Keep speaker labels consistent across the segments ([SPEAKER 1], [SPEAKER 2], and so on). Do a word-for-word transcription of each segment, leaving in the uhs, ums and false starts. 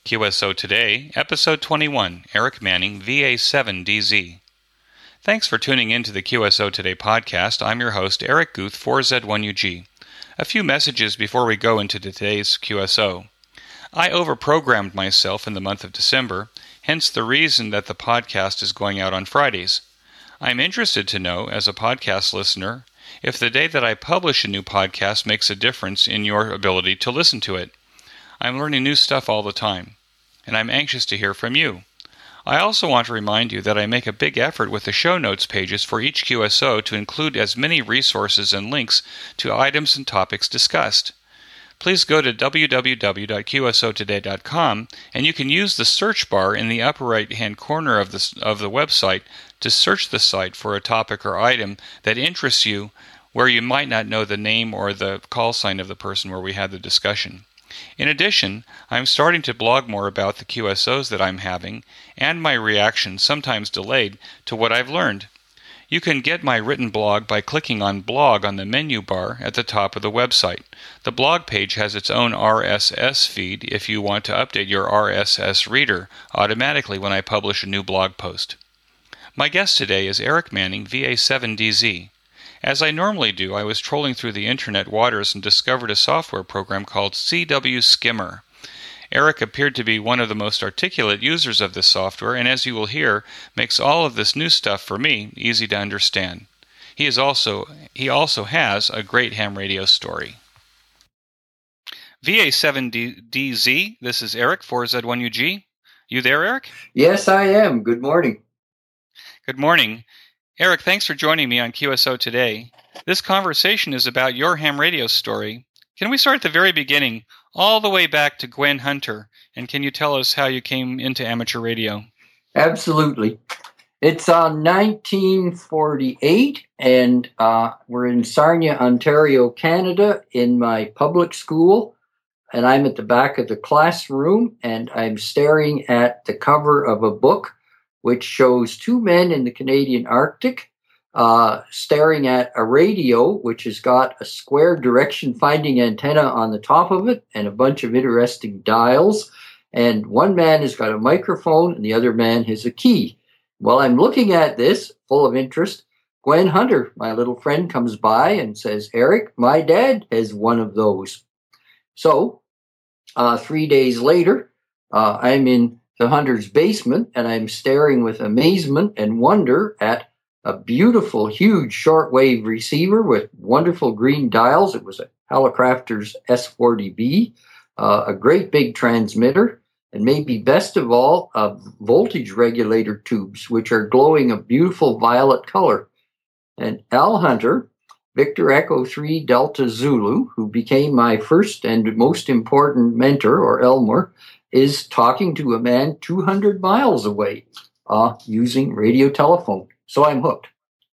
[SPEAKER 1] Q S O Today, Episode twenty-one, Eric Manning, V A seven D Z. Thanks for tuning in to the Q S O Today podcast. I'm your host, Eric Guth, four Z one U G. A few messages before we go into today's Q S O. I overprogrammed myself in the month of December, hence the reason that the podcast is going out on Fridays. I'm interested to know, as a podcast listener, if the day that I publish a new podcast makes a difference in your ability to listen to it. I'm learning new stuff all the time, and I'm anxious to hear from you. I also want to remind you that I make a big effort with the show notes pages for each Q S O to include as many resources and links to items and topics discussed. Please go to w w w dot q s o today dot com, and you can use the search bar in the upper right-hand corner of the, of the website to search the site for a topic or item that interests you where you might not know the name or the call sign of the person where we had the discussion. In addition, I'm starting to blog more about the Q S Os that I'm having and my reactions, sometimes delayed, to what I've learned. You can get my written blog by clicking on Blog on the menu bar at the top of the website. The blog page has its own R S S feed if you want to update your R S S reader automatically when I publish a new blog post. My guest today is Eric Manning, V A seven D Z. As I normally do, I was trolling through the internet waters and discovered a software program called C W Skimmer. Eric appeared to be one of the most articulate users of this software, and as you will hear, makes all of this new stuff for me easy to understand. He is also he also has a great ham radio story. V A seven D Z, this is Eric, four Z one U G. You there, Eric?
[SPEAKER 2] Yes, I am. Good morning.
[SPEAKER 1] Good morning. Eric, thanks for joining me on Q S O Today. This conversation is about your ham radio story. Can we start at the very beginning, all the way back to Gwen Hunter, and can you tell us how you came into amateur radio?
[SPEAKER 2] Absolutely. It's uh, nineteen forty-eight, and uh, we're in Sarnia, Ontario, Canada, in my public school, and I'm at the back of the classroom, and I'm staring at the cover of a book which shows two men in the Canadian Arctic uh, staring at a radio which has got a square direction-finding antenna on the top of it and a bunch of interesting dials. And one man has got a microphone and the other man has a key. While I'm looking at this, full of interest, Gwen Hunter, my little friend, comes by and says, "Eric, my dad has one of those." So uh, three days later, uh, I'm in the Hunter's basement, and I'm staring with amazement and wonder at a beautiful, huge shortwave receiver with wonderful green dials. It was a Hallicrafter's S forty B, uh, a great big transmitter, and maybe best of all, uh, voltage regulator tubes, which are glowing a beautiful violet color. And Al Hunter, Victor Echo three Delta Zulu, who became my first and most important mentor, or Elmer, is talking to a man two hundred miles away uh, using radio telephone. So I'm hooked.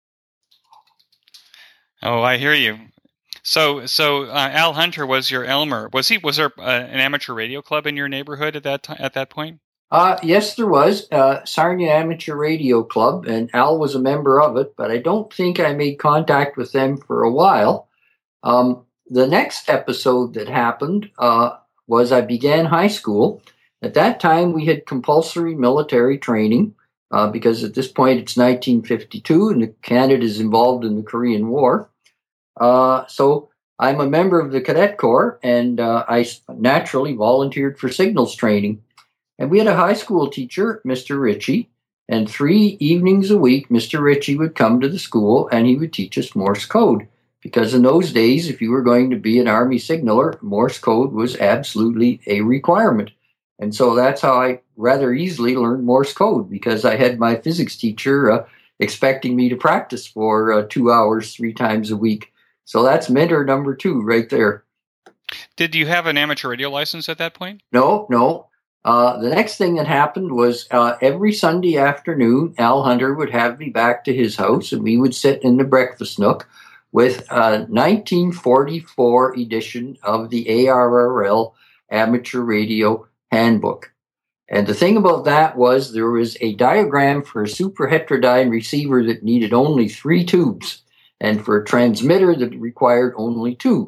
[SPEAKER 1] Oh, I hear you. So, so uh, Al Hunter was your Elmer. Was he? Was there uh, an amateur radio club in your neighborhood at that time? At that point?
[SPEAKER 2] Uh, yes, there was uh, Sarnia Amateur Radio Club, and Al was a member of it. But I don't think I made contact with them for a while. Um, the next episode that happened uh, was I began high school. At that time, we had compulsory military training. Uh, because at this point it's nineteen fifty-two and Canada is involved in the Korean War. Uh, so I'm a member of the Cadet Corps, and uh, I naturally volunteered for signals training. And we had a high school teacher, Mister Ritchie, and three evenings a week, Mister Ritchie would come to the school and he would teach us Morse code. Because in those days, if you were going to be an Army signaler, Morse code was absolutely a requirement. And so that's how I rather easily learned Morse code, because I had my physics teacher uh, expecting me to practice for uh, two hours, three times a week. So that's mentor number two right there.
[SPEAKER 1] Did you have an amateur radio license at that point?
[SPEAKER 2] No, no. Uh, the next thing that happened was uh, every Sunday afternoon, Al Hunter would have me back to his house, and we would sit in the breakfast nook with a nineteen forty-four edition of the A R R L Amateur Radio Handbook. And the thing about that was there was a diagram for a superheterodyne receiver that needed only three tubes, and for a transmitter that required only two.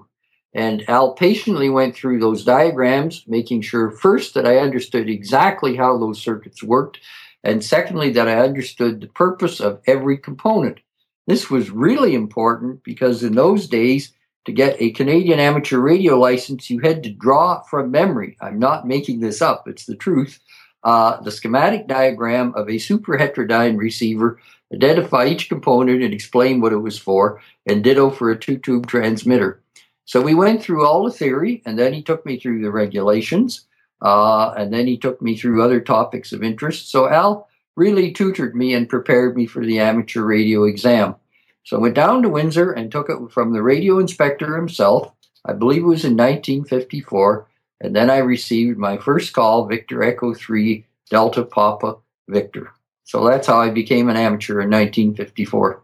[SPEAKER 2] And Al patiently went through those diagrams, making sure first that I understood exactly how those circuits worked, and secondly, that I understood the purpose of every component. This was really important because in those days, to get a Canadian amateur radio license, you had to draw from memory. I'm not making this up, it's the truth. Uh, the schematic diagram of a superheterodyne receiver, identify each component and explain what it was for, and ditto for a two-tube transmitter. So we went through all the theory, and then he took me through the regulations, uh, and then he took me through other topics of interest. So Al really tutored me and prepared me for the amateur radio exam. So I went down to Windsor and took it from the radio inspector himself. I believe it was in nineteen fifty-four. And then I received my first call, Victor Echo three, Delta Papa Victor. So that's how I became an amateur in nineteen fifty-four.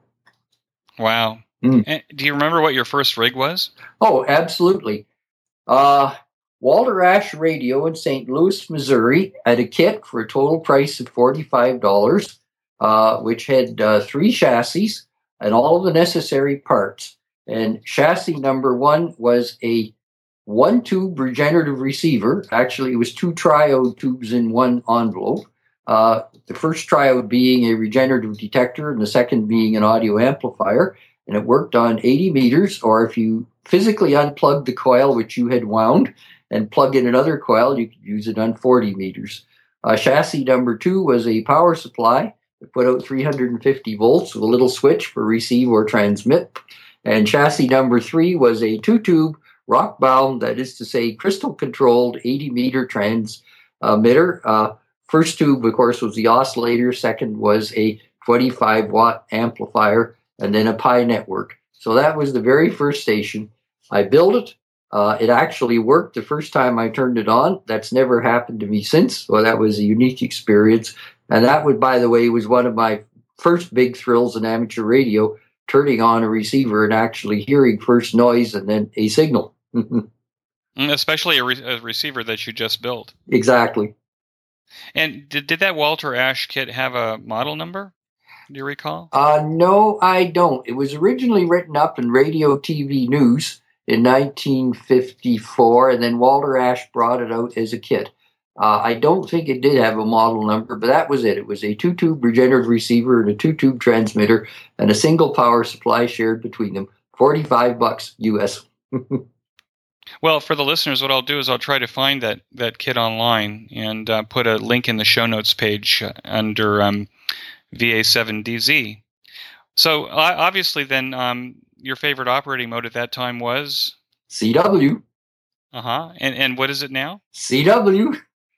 [SPEAKER 1] Wow.
[SPEAKER 2] Mm.
[SPEAKER 1] Do you remember what your first rig was?
[SPEAKER 2] Oh, absolutely. Uh, Walter Ash Radio in Saint Louis, Missouri, had a kit for a total price of forty-five dollars, uh, which had uh, three chassis and all of the necessary parts. And chassis number one was a one-tube regenerative receiver. Actually, it was two triode tubes in one envelope. Uh, the first triode being a regenerative detector and the second being an audio amplifier. And it worked on eighty meters, or if you physically unplugged the coil, which you had wound, and plug in another coil, you could use it on forty meters. Uh, chassis number two was a power supply that put out three hundred fifty volts with a little switch for receive or transmit. And chassis number three was a two-tube rock-bound, that is to say, crystal-controlled eighty-meter transmitter. Uh, first tube, of course, was the oscillator. Second was a twenty-five watt amplifier, and then a Pi network. So that was the very first station. I built it. Uh, it actually worked the first time I turned it on. That's never happened to me since. So that was a unique experience. And that would, by the way, was one of my first big thrills in amateur radio, turning on a receiver and actually hearing first noise and then a signal.
[SPEAKER 1] Especially a, re- a receiver that you just built.
[SPEAKER 2] Exactly.
[SPEAKER 1] And did, did that Walter Ash kit have a model number? Do you recall?
[SPEAKER 2] Uh, no, I don't. It was originally written up in Radio T V News in nineteen fifty-four, and then Walter Ash brought it out as a kit. Uh, I don't think it did have a model number, but that was it. It was a two-tube regenerative receiver and a two-tube transmitter and a single power supply shared between them. forty-five bucks U S.
[SPEAKER 1] Well, for the listeners, what I'll do is I'll try to find that, that kit online and uh, put a link in the show notes page under um, V A seven D Z. So uh, obviously then um, your favorite operating mode at that time was?
[SPEAKER 2] C W.
[SPEAKER 1] Uh-huh. And and what is it now?
[SPEAKER 2] C W.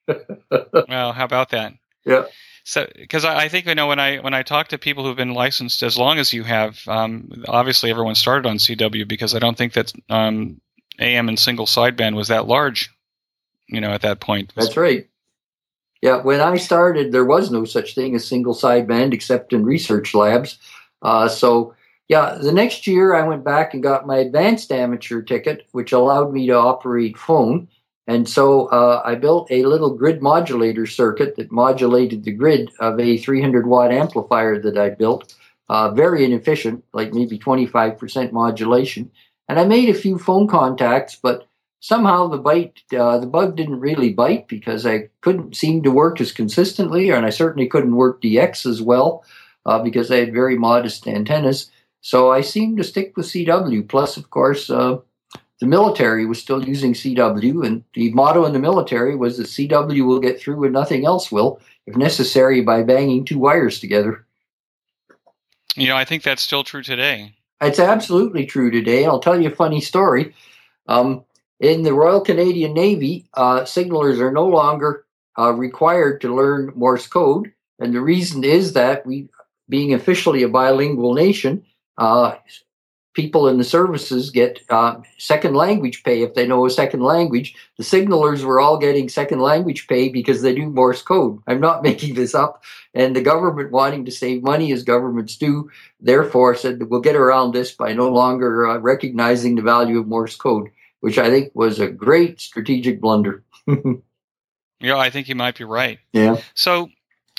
[SPEAKER 1] Well, how about that?
[SPEAKER 2] Yeah.
[SPEAKER 1] So, because I, I think, you know, when I when I talk to people who've been licensed as long as you have, um, obviously everyone started on C W because I don't think that um, A M and single sideband was that large, you know, at that point.
[SPEAKER 2] That's right. Yeah, when I started, there was no such thing as single sideband except in research labs. Uh, so, yeah, the next year I went back and got my advanced amateur ticket, which allowed me to operate phone. And so uh, I built a little grid modulator circuit that modulated the grid of a three hundred watt amplifier that I built. Uh, very inefficient, like maybe twenty-five percent modulation. And I made a few phone contacts, but somehow the bite, uh, the bug didn't really bite because I couldn't seem to work as consistently, and I certainly couldn't work D X as well uh, because I had very modest antennas. So I seemed to stick with C W. Plus, of course, uh, the military was still using C W, and the motto in the military was that C W will get through and nothing else will, if necessary, by banging two wires together.
[SPEAKER 1] You know, I think that's still true today.
[SPEAKER 2] It's absolutely true today. I'll tell you a funny story. Um, in the Royal Canadian Navy, uh, signalers are no longer uh, required to learn Morse code, and the reason is that we, being officially a bilingual nation, uh, people in the services get uh, second language pay if they know a second language. The signalers were all getting second language pay because they knew Morse code. I'm not making this up. And the government, wanting to save money as governments do, therefore said that we'll get around this by no longer uh, recognizing the value of Morse code, which I think was a great strategic blunder.
[SPEAKER 1] Yeah, I think you might be right.
[SPEAKER 2] Yeah.
[SPEAKER 1] So,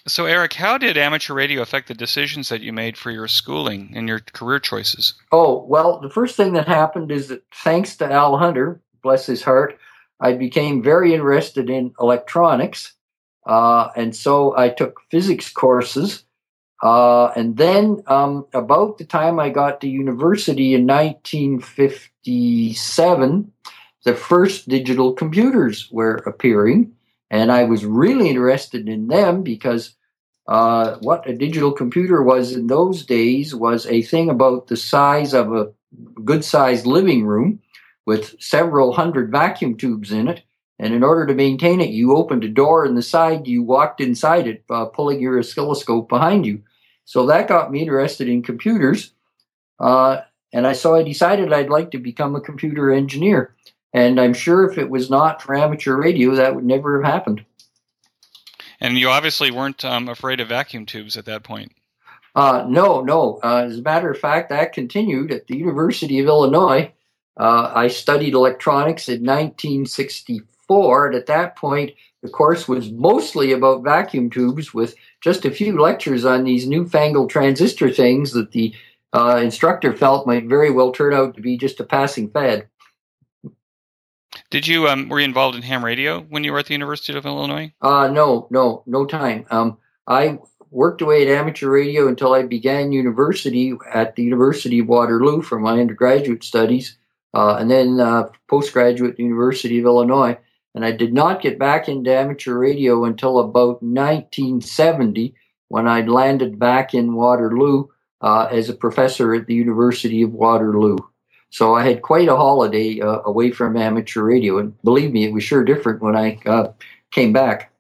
[SPEAKER 1] So, Eric, how did amateur radio affect the decisions that you made for your schooling and your career choices?
[SPEAKER 2] Oh, well, the first thing that happened is that thanks to Al Hunter, bless his heart, I became very interested in electronics. Uh, and so I took physics courses. Uh, and then um, about the time I got to university in nineteen fifty-seven, the first digital computers were appearing. And I was really interested in them because uh, what a digital computer was in those days was a thing about the size of a good-sized living room with several hundred vacuum tubes in it. And in order to maintain it, you opened a door in the side, you walked inside it, uh, pulling your oscilloscope behind you. So that got me interested in computers. Uh, and I so I decided I'd like to become a computer engineer. And I'm sure if it was not for amateur radio, that would never have happened.
[SPEAKER 1] And you obviously weren't um, afraid of vacuum tubes at that point.
[SPEAKER 2] Uh, no, no. Uh, as a matter of fact, that continued at the University of Illinois. Uh, I studied electronics in nineteen sixty-four. And at that point, the course was mostly about vacuum tubes with just a few lectures on these newfangled transistor things that the uh, instructor felt might very well turn out to be just a passing fad.
[SPEAKER 1] Did you um, were you involved in ham radio when you were at the University of Illinois?
[SPEAKER 2] Uh, no, no, no time. Um, I worked away at amateur radio until I began university at the University of Waterloo for my undergraduate studies, uh, and then uh, postgraduate at the University of Illinois. And I did not get back into amateur radio until about nineteen seventy, when I landed back in Waterloo uh, as a professor at the University of Waterloo. So I had quite a holiday uh, away from amateur radio, and believe me, it was sure different when I uh, came back.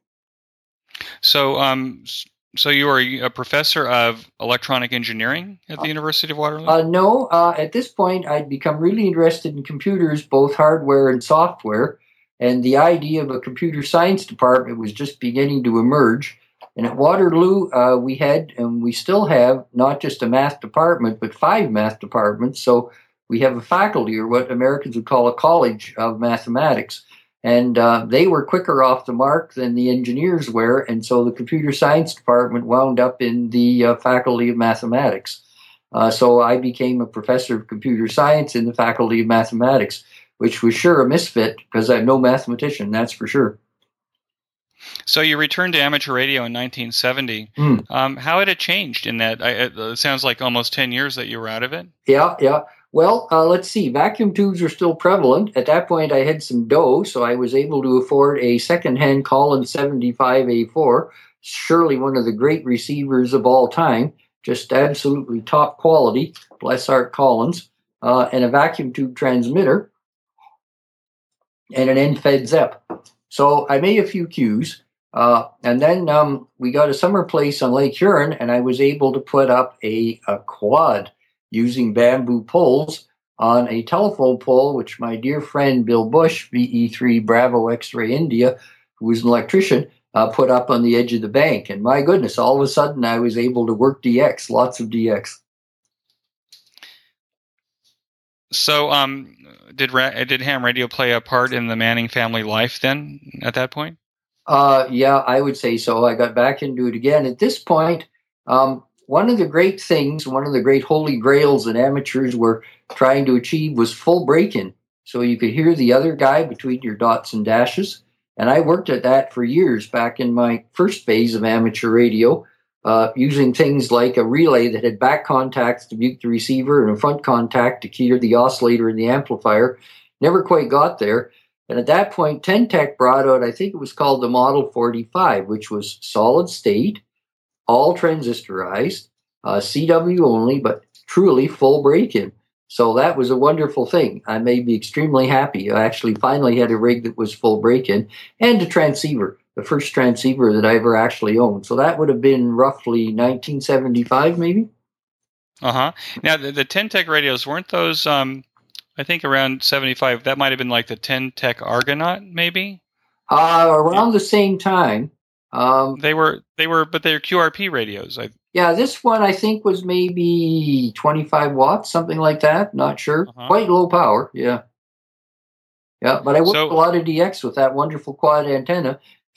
[SPEAKER 1] So, um, so you were a professor of electronic engineering at the uh, University of Waterloo?
[SPEAKER 2] Uh, no, uh, at this point, I'd become really interested in computers, both hardware and software, and the idea of a computer science department was just beginning to emerge. And at Waterloo, uh, we had, and we still have, not just a math department, but five math departments. So we have a faculty, or what Americans would call a college of mathematics. And uh, they were quicker off the mark than the engineers were. And so the computer science department wound up in the uh, faculty of mathematics. Uh, so I became a professor of computer science in the faculty of mathematics, which was sure a misfit because I'm no mathematician, that's for sure.
[SPEAKER 1] So you returned to amateur radio in nineteen seventy.
[SPEAKER 2] Mm.
[SPEAKER 1] Um, how had it changed in that? I, it sounds like almost ten years that you were out of it.
[SPEAKER 2] Yeah, yeah. Well, uh, let's see. Vacuum tubes are still prevalent. At that point, I had some dough, so I was able to afford a secondhand Collins seventy-five A four, surely one of the great receivers of all time, just absolutely top quality, bless Art Collins, uh, and a vacuum tube transmitter, and an end-fed Zep. So I made a few cues, uh, and then um, we got a summer place on Lake Huron, and I was able to put up a, a quad using bamboo poles on a telephone pole, which my dear friend Bill Bush, V E three Bravo X-Ray India, who was an electrician, uh, put up on the edge of the bank. And my goodness, all of a sudden I was able to work D X, lots of D X.
[SPEAKER 1] So um, did ra- did ham radio play a part in the Manning family life then at that point?
[SPEAKER 2] Uh, yeah, I would say so. I got back into it again. At this point, um, one of the great things, one of the great holy grails that amateurs were trying to achieve was full break-in. So you could hear the other guy between your dots and dashes. And I worked at that for years back in my first phase of amateur radio, uh, using things like a relay that had back contacts to mute the receiver and a front contact to hear the oscillator and the amplifier. Never quite got there. And at that point, Ten-Tec brought out, I think it was called the Model forty-five, which was solid state, all transistorized, uh, C W only, but truly full break-in. So that was a wonderful thing. I made me extremely happy. I actually finally had a rig that was full break-in and a transceiver, the first transceiver that I ever actually owned. So that would have been roughly nineteen seventy-five, maybe.
[SPEAKER 1] Uh-huh. Now, the, the Ten-Tec radios, weren't those, um, I think around seventy-five, that might have been like the Ten-Tec Argonaut, maybe?
[SPEAKER 2] Uh, around the same time. Um,
[SPEAKER 1] they were, they were, but they're Q R P radios. I,
[SPEAKER 2] yeah, this one I think was maybe twenty-five watts, something like that. Not sure. Uh-huh. Quite low power. Yeah. Yeah, but I worked so, a lot of D X with that wonderful quad antenna.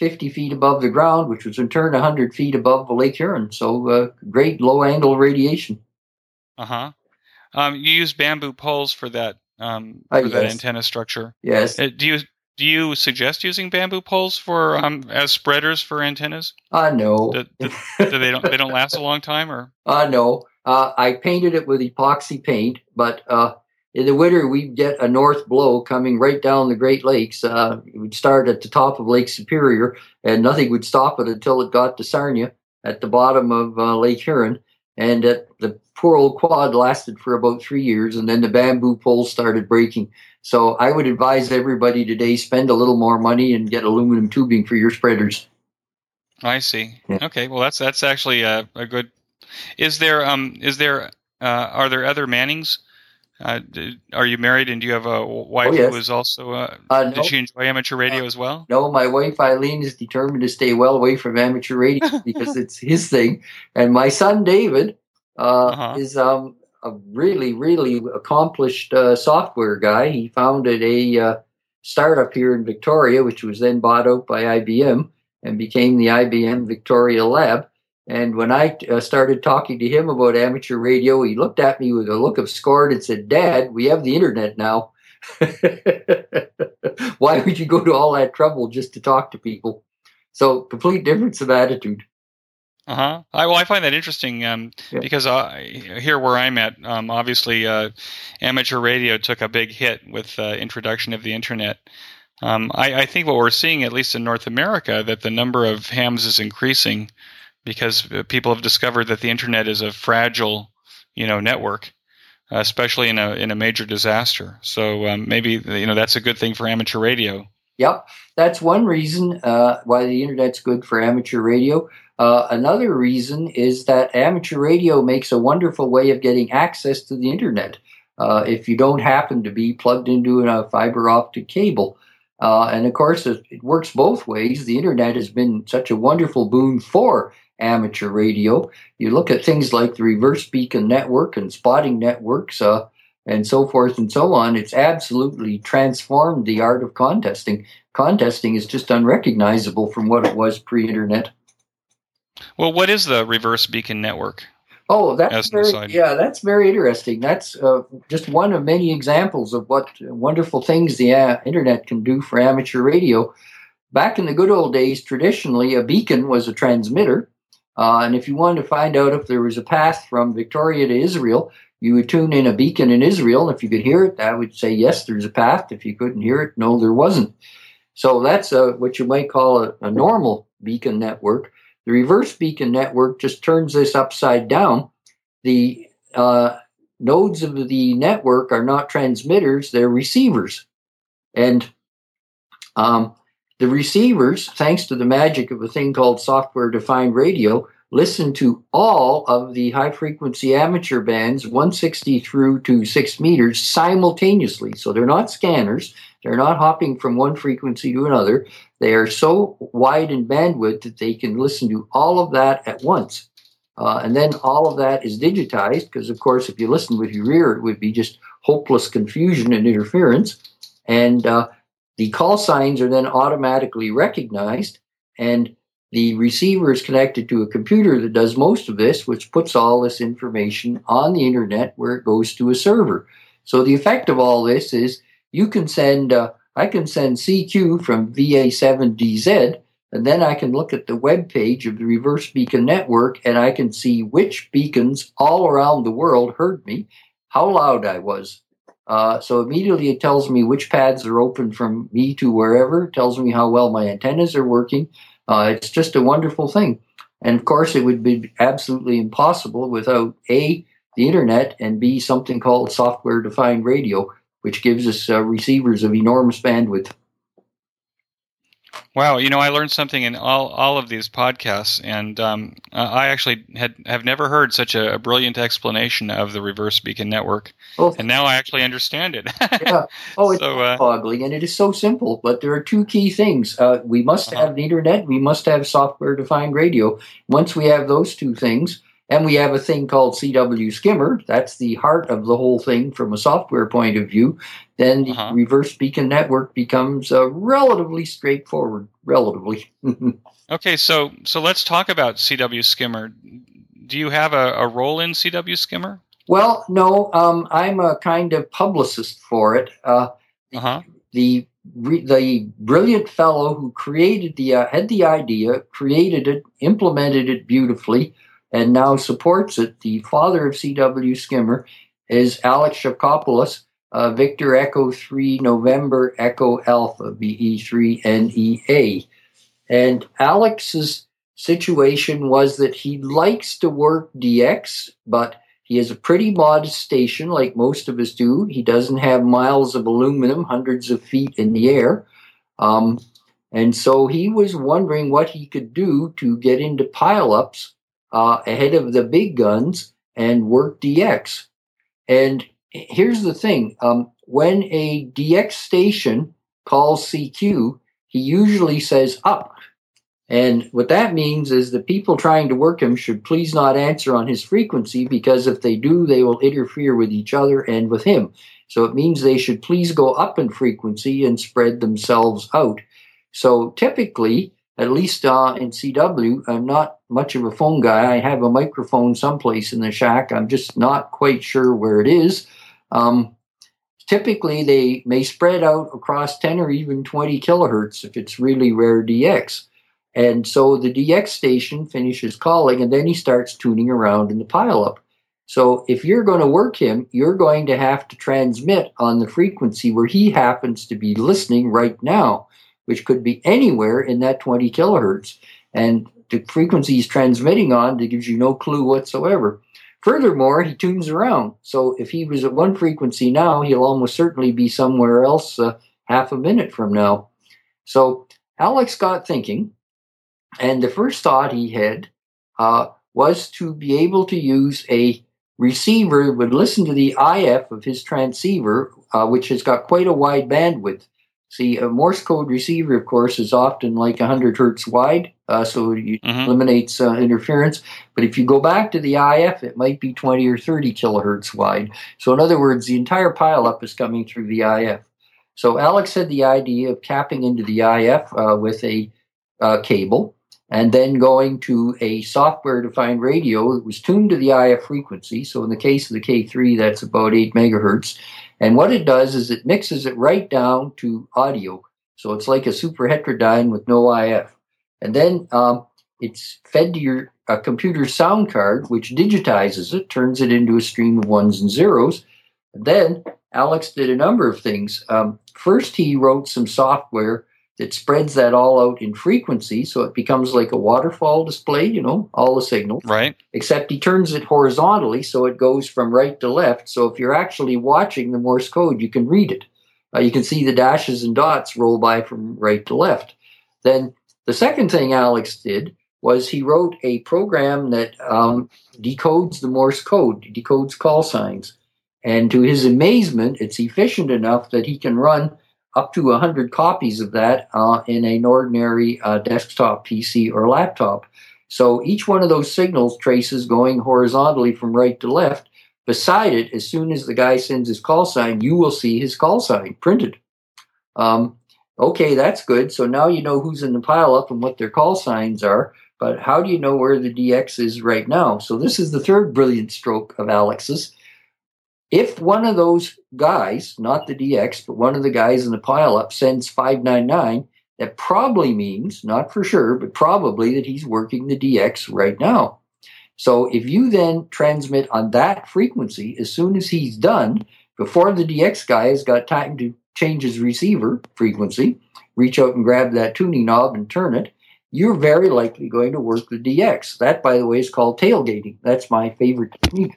[SPEAKER 2] fifty feet above the ground, which was in turn one hundred feet above Lake Huron. So uh, great low-angle radiation.
[SPEAKER 1] Uh-huh. Um, you use bamboo poles for that um,
[SPEAKER 2] Uh,
[SPEAKER 1] for that
[SPEAKER 2] yes.
[SPEAKER 1] antenna structure.
[SPEAKER 2] Yes.
[SPEAKER 1] Uh, do you do you suggest using bamboo poles for um, as spreaders for antennas?
[SPEAKER 2] Uh, no.
[SPEAKER 1] Do, do, do they don't they don't last a long time, or?
[SPEAKER 2] Uh, no. Uh, I painted it with epoxy paint, but uh, in the winter we'd get a north blow coming right down the Great Lakes. Uh, it would start at the top of Lake Superior, and nothing would stop it until it got to Sarnia at the bottom of uh, Lake Huron. And uh, the poor old quad lasted for about three years, and then the bamboo poles started breaking. So I would advise everybody today, spend a little more money and get aluminum tubing for your spreaders.
[SPEAKER 1] I see.
[SPEAKER 2] Yeah.
[SPEAKER 1] Okay, well that's that's actually a, a good. Is there um is there uh, are there other Mannings? Uh, d- are you married, and do you have a wife
[SPEAKER 2] Oh, yes.
[SPEAKER 1] who is also? Uh,
[SPEAKER 2] Uh, no.
[SPEAKER 1] Did she enjoy amateur radio as well?
[SPEAKER 2] No, my wife Eileen is determined to stay well away from amateur radio because it's his thing. And my son David uh,
[SPEAKER 1] Uh-huh.
[SPEAKER 2] is um, a really, really accomplished uh, software guy. He founded a uh, startup here in Victoria, which was then bought out by I B M and became the I B M Victoria Lab. And when I uh, started talking to him about amateur radio, he looked at me with a look of scorn and said, "Dad, we have the internet now. Why would you go to all that trouble just to talk to people?" So complete difference of attitude.
[SPEAKER 1] Uh-huh. I, well, I find that interesting um,
[SPEAKER 2] Yeah.
[SPEAKER 1] because I, here where I'm at, um, obviously uh, amateur radio took a big hit with the uh, introduction of the internet. Um, I, I think what we're seeing, at least in North America, that the number of hams is increasing because people have discovered that the internet is a fragile, you know, network, uh, especially in a in a major disaster. So um, maybe you know that's a good thing for amateur radio.
[SPEAKER 2] Yep, that's one reason uh, why the internet's good for amateur radio. Uh, another reason is that amateur radio makes a wonderful way of getting access to the internet uh, if you don't happen to be plugged into a fiber optic cable. Uh, and of course, it, it works both ways. The internet has been such a wonderful boon for amateur radio. You look at things like the Reverse Beacon Network and spotting networks uh, and so forth and so on. It's absolutely transformed the art of contesting. Contesting is just unrecognizable from what it was pre-internet.
[SPEAKER 1] Well, what is the Reverse Beacon Network?
[SPEAKER 2] Oh, that's
[SPEAKER 1] As an
[SPEAKER 2] very,
[SPEAKER 1] aside.
[SPEAKER 2] yeah, that's very interesting. That's uh, just one of many examples of what wonderful things the uh, internet can do for amateur radio. Back in the good old days, traditionally, a beacon was a transmitter. Uh, and if you wanted to find out if there was a path from Victoria to Israel, you would tune in a beacon in Israel. And if you could hear it, that would say, yes, there's a path. If you couldn't hear it, no, there wasn't. So that's uh, what you might call a, a normal beacon network. The reverse beacon network just turns this upside down. The uh, nodes of the network are not transmitters, they're receivers. And um, the receivers, thanks to the magic of a thing called software-defined radio, listen to all of the high-frequency amateur bands, one sixty through to six meters, simultaneously. So they're not scanners. They're not hopping from one frequency to another. They are so wide in bandwidth that they can listen to all of that at once. Uh, and then all of that is digitized because, of course, if you listen with your ear, it would be just hopeless confusion and interference. And uh, the call signs are then automatically recognized, and the receiver is connected to a computer that does most of this, which puts all this information on the internet where it goes to a server. So the effect of all this is you can send, uh, I can send C Q from V A seven D Z, and then I can look at the web page of the Reverse Beacon Network, and I can see which beacons all around the world heard me, how loud I was. Uh, so immediately it tells me which paths are open from me to wherever. It tells me how well my antennas are working. Uh, it's just a wonderful thing. And of course, it would be absolutely impossible without A, the internet, and B, something called software-defined radio, which gives us uh, receivers of enormous bandwidth.
[SPEAKER 1] Wow, you know, I learned something in all, all of these podcasts, and um, I actually had have never heard such a, a brilliant explanation of the Reverse Beacon Network,
[SPEAKER 2] Oh,
[SPEAKER 1] and now I actually understand it.
[SPEAKER 2] yeah. Oh, it's
[SPEAKER 1] So, uh,
[SPEAKER 2] boggling, and it is so simple. But there are two key things. Uh, we must
[SPEAKER 1] Uh-huh.
[SPEAKER 2] have the internet. We must have software-defined radio. Once we have those two things, And we have a thing called C W Skimmer. That's the heart of the whole thing from a software point of view. Then the
[SPEAKER 1] Uh-huh.
[SPEAKER 2] reverse beacon network becomes uh, relatively straightforward, relatively.
[SPEAKER 1] Okay, so so let's talk about C W Skimmer. Do you have a, a role in C W Skimmer?
[SPEAKER 2] Well, no, um, I'm a kind of publicist for it. Uh,
[SPEAKER 1] Uh-huh.
[SPEAKER 2] the the brilliant fellow who created the uh, had the idea, created it, implemented it beautifully, and now supports it. The father of C W Skimmer is Alex Shapkopoulos, uh, Victor Echo three November Echo Alpha B E three N E A, and Alex's situation was that he likes to work D X, but he has a pretty modest station, like most of us do. He doesn't have miles of aluminum, hundreds of feet in the air. Um, and so he was wondering what he could do to get into pileups uh, ahead of the big guns and work D X. And here's the thing. Um, when a D X station calls C Q, he usually says up. And what that means is the people trying to work him should please not answer on his frequency, because if they do, they will interfere with each other and with him. So it means they should please go up in frequency and spread themselves out. So typically, at least uh, in C W, I'm not much of a phone guy. I have a microphone someplace in the shack. I'm just not quite sure where it is. Um, typically, they may spread out across ten or even twenty kilohertz if it's really rare D X. And so the D X station finishes calling, and then he starts tuning around in the pileup. So if you're going to work him, you're going to have to transmit on the frequency where he happens to be listening right now, which could be anywhere in that twenty kilohertz. And the frequency he's transmitting on, that gives you no clue whatsoever. Furthermore, he tunes around. So if he was at one frequency now, he'll almost certainly be somewhere else uh, half a minute from now. So Alex got thinking. And the first thought he had uh, was to be able to use a receiver that would listen to the I F of his transceiver, uh, which has got quite a wide bandwidth. See, a Morse code receiver, of course, is often like one hundred hertz wide, uh, so it mm-hmm. eliminates uh, interference. But if you go back to the I F, it might be twenty or thirty kilohertz wide. So in other words, the entire pileup is coming through the I F. So Alex had the idea of capping into the I F uh, with a uh, cable, and then going to a software-defined radio that was tuned to the I F frequency. So in the case of the K three, that's about eight megahertz. And what it does is it mixes it right down to audio. So it's like a super heterodyne with no I F. And then um, it's fed to your uh, computer sound card, which digitizes it, turns it into a stream of ones and zeros. And then Alex did a number of things. Um, first, he wrote some software that spreads that all out in frequency, so it becomes like a waterfall display, you know, all the signals.
[SPEAKER 1] Right.
[SPEAKER 2] Except he turns it horizontally, so it goes from right to left. So if you're actually watching the Morse code, you can read it. Uh, you can see the dashes and dots roll by from right to left. Then the second thing Alex did was he wrote a program that um, decodes the Morse code, decodes call signs. And to his amazement, it's efficient enough that he can run up to one hundred copies of that uh, in an ordinary uh, desktop P C or laptop. So each one of those signals traces going horizontally from right to left. Beside it, as soon as the guy sends his call sign, you will see his call sign printed. Um, okay, that's good. So now you know who's in the pileup and what their call signs are. But how do you know where the D X is right now? So this is the third brilliant stroke of Alex's. If one of those guys, not the D X, but one of the guys in the pileup sends five nine nine, that probably means, not for sure, but probably that he's working the D X right now. So if you then transmit on that frequency, as soon as he's done, before the D X guy has got time to change his receiver frequency, reach out and grab that tuning knob and turn it, you're very likely going to work the D X. That, by the way, is called tailgating. That's my favorite technique.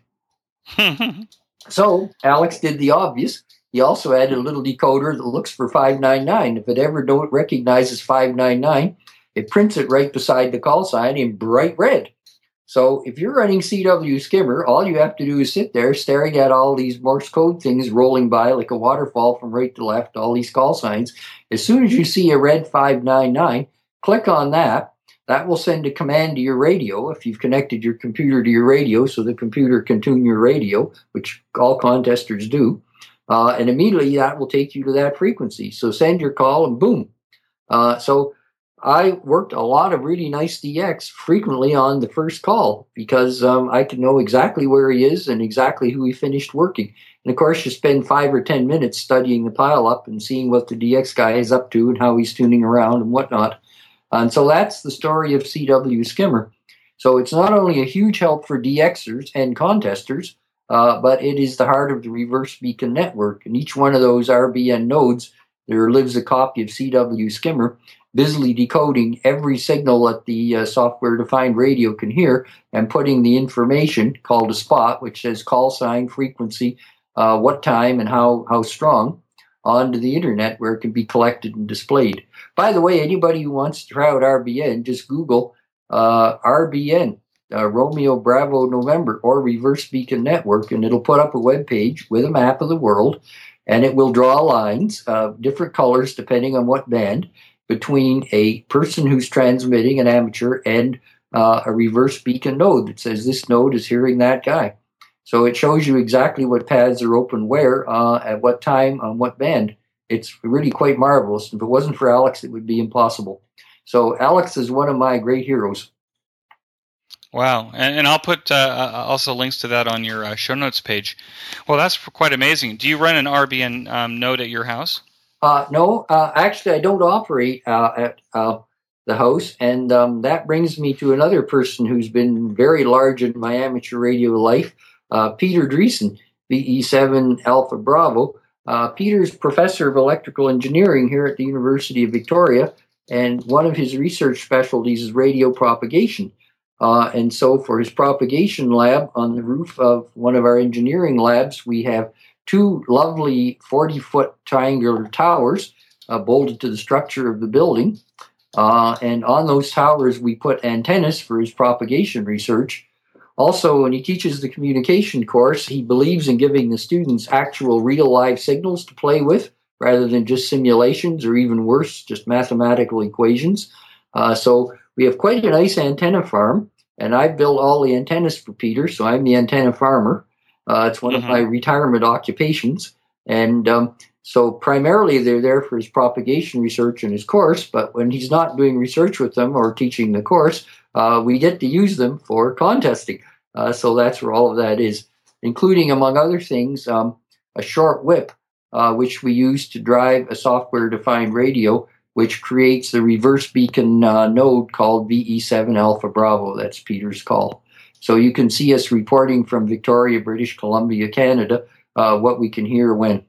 [SPEAKER 2] So Alex did the obvious. He also added a little decoder that looks for five nine nine. If it ever don't recognizes five nine nine, it prints it right beside the call sign in bright red. So if you're running C W Skimmer, all you have to do is sit there staring at all these Morse code things rolling by like a waterfall from right to left, all these call signs. As soon as you see a red five nine nine, click on that. that will send a command to your radio if you've connected your computer to your radio so the computer can tune your radio, which all contesters do. Uh, and immediately that will take you to that frequency. So send your call and boom. Uh, so I worked a lot of really nice D X frequently on the first call because um, I could know exactly where he is and exactly who he finished working. And of course, you spend five or ten minutes studying the pile up and seeing what the D X guy is up to and how he's tuning around and whatnot. And so that's the story of C W Skimmer. So it's not only a huge help for D Xers and contesters, uh, but it is the heart of the reverse beacon network. And each one of those R B N nodes, there lives a copy of C W Skimmer, busily decoding every signal that the uh, software-defined radio can hear and putting the information called a spot, which says call sign, frequency, uh, what time, and how, how strong, onto the internet where it can be collected and displayed. By the way, anybody who wants to try out R B N, just Google uh, R B N, uh, Romeo Bravo November, or Reverse Beacon Network, and it'll put up a web page with a map of the world, and it will draw lines of different colors depending on what band between a person who's transmitting, an amateur, and uh, a reverse beacon node that says this node is hearing that guy. So it shows you exactly what paths are open where, uh, at what time, on what band. It's really quite marvelous. If it wasn't for Alex, it would be impossible. So Alex is one of my great heroes.
[SPEAKER 1] Wow. And, and I'll put uh, also links to that on your uh, show notes page. Well, that's quite amazing. Do you run an R B N um, node at your house?
[SPEAKER 2] Uh, no, uh, actually, I don't operate uh, at uh, the house. And um, that brings me to another person who's been very large in my amateur radio life, uh, Peter Dreesen, V E seven Alpha Bravo. Uh, Peter's professor of electrical engineering here at the University of Victoria, and one of his research specialties is radio propagation. Uh, and so for his propagation lab on the roof of one of our engineering labs, we have two lovely forty-foot triangular towers uh, bolted to the structure of the building. Uh, and on those towers, we put antennas for his propagation research. Also, when he teaches the communication course, he believes in giving the students actual real live signals to play with rather than just simulations or even worse, just mathematical equations. Uh, so we have quite a nice antenna farm, and I built all the antennas for Peter, so I'm the antenna farmer. Uh, it's one mm-hmm. of my retirement occupations. And um, so primarily they're there for his propagation research and his course, but when he's not doing research with them or teaching the course, uh, we get to use them for contesting. Uh, so that's where all of that is, including, among other things, um, a short whip, uh, which we use to drive a software-defined radio, which creates the reverse beacon uh, node called V E seven Alpha Bravo. That's Peter's call. So you can see us reporting from Victoria, British Columbia, Canada, uh, what we can hear when.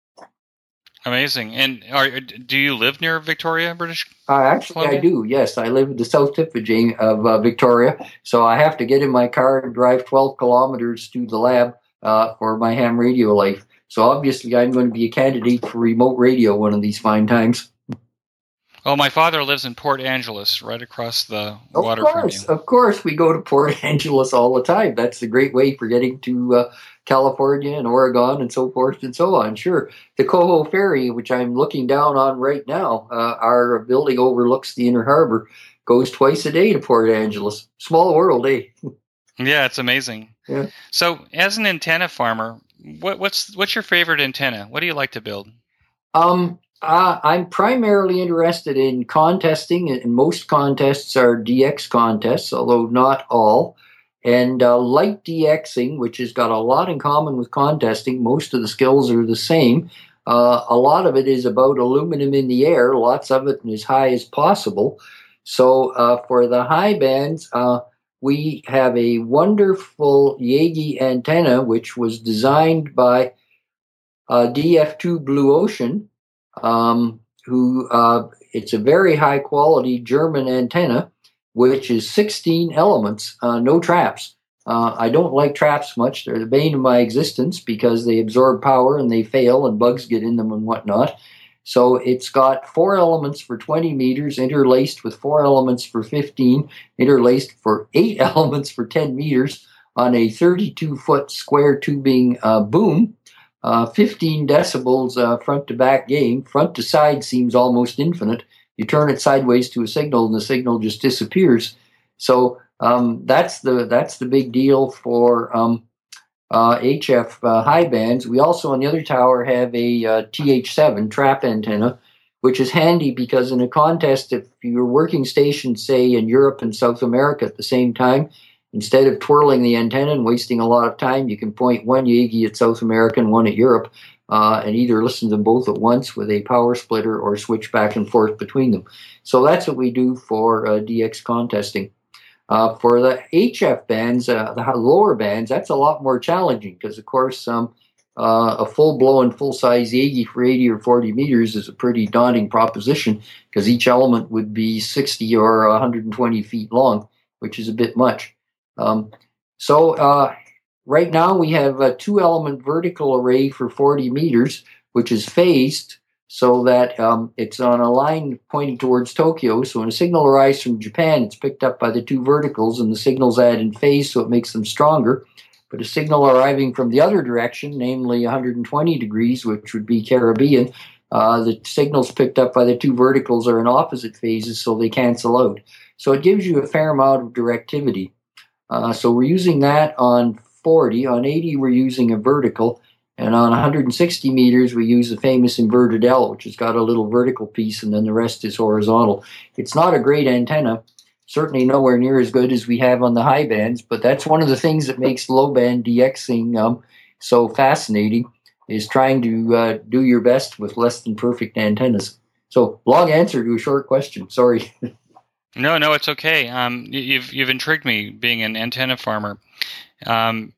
[SPEAKER 1] Amazing. And are, do you live near Victoria, British
[SPEAKER 2] uh, Actually, Columbia? I do, yes. I live at the south tip of, Jane, of uh, Victoria, so I have to get in my car and drive twelve kilometers to the lab uh, for my ham radio life. So obviously I'm going to be a candidate for remote radio one of these fine times.
[SPEAKER 1] Well, my father lives in Port Angeles, right across the
[SPEAKER 2] of
[SPEAKER 1] water
[SPEAKER 2] course,
[SPEAKER 1] from you.
[SPEAKER 2] Of course, we go to Port Angeles all the time. That's a great way for getting to uh, California and Oregon and so forth and so on. Sure. The Coho Ferry, which I'm looking down on right now, uh, our building overlooks the Inner Harbor, goes twice a day to Port Angeles. Small world, eh?
[SPEAKER 1] Yeah, it's amazing.
[SPEAKER 2] Yeah.
[SPEAKER 1] So, as an antenna farmer, what, what's what's your favorite antenna? What do you like to build?
[SPEAKER 2] Um. Uh, I'm primarily interested in contesting, and most contests are D X contests, although not all. And uh, like DXing, which has got a lot in common with contesting, most of the skills are the same. Uh, a lot of it is about aluminum in the air, lots of it as high as possible. So uh, for the high bands, uh, we have a wonderful Yagi antenna, which was designed by uh, D F two Blue Ocean. Um, who uh, it's a very high quality German antenna, which is sixteen elements, uh, no traps. Uh, I don't like traps much. They're the bane of my existence because they absorb power and they fail and bugs get in them and whatnot. So it's got four elements for twenty meters interlaced with four elements for fifteen, interlaced for eight elements for ten meters on a thirty-two foot square tubing uh, boom. Uh, fifteen decibels uh, front to back gain. Front to side seems almost infinite. you turn it sideways to a signal, and the signal just disappears. So um, that's the that's the big deal for um, uh, H F uh, high bands. We also on the other tower have a uh, T H seven trap antenna, which is handy because in a contest, if you're working stations, say in Europe and South America at the same time, instead of twirling the antenna and wasting a lot of time, you can point one Yagi at South America and one at Europe, uh, and either listen to them both at once with a power splitter or switch back and forth between them. So that's what we do for uh, D X contesting. Uh, for the H F bands, uh, the lower bands, that's a lot more challenging because, of course, um, uh, a full-blown, full-size Yagi for eighty or forty meters is a pretty daunting proposition because each element would be sixty or one hundred twenty feet long, which is a bit much. Um, so uh, right now we have a two-element vertical array for forty meters, which is phased so that um, it's on a line pointing towards Tokyo. So when a signal arrives from Japan, it's picked up by the two verticals, and the signals add in phase, so it makes them stronger. But a signal arriving from the other direction, namely one hundred twenty degrees, which would be Caribbean, uh, the signals picked up by the two verticals are in opposite phases, so they cancel out. So it gives you a fair amount of directivity. Uh, so we're using that on forty. On eighty, we're using a vertical. And on one hundred sixty meters, we use the famous inverted L, which has got a little vertical piece, and then the rest is horizontal. It's not a great antenna. Certainly nowhere near as good as we have on the high bands, but that's one of the things that makes low band DXing um, so fascinating, is trying to uh, do your best with less than perfect antennas. So long answer to a short question. Sorry.
[SPEAKER 1] No, no, it's okay. Um, you've you've intrigued me being an antenna farmer. Um,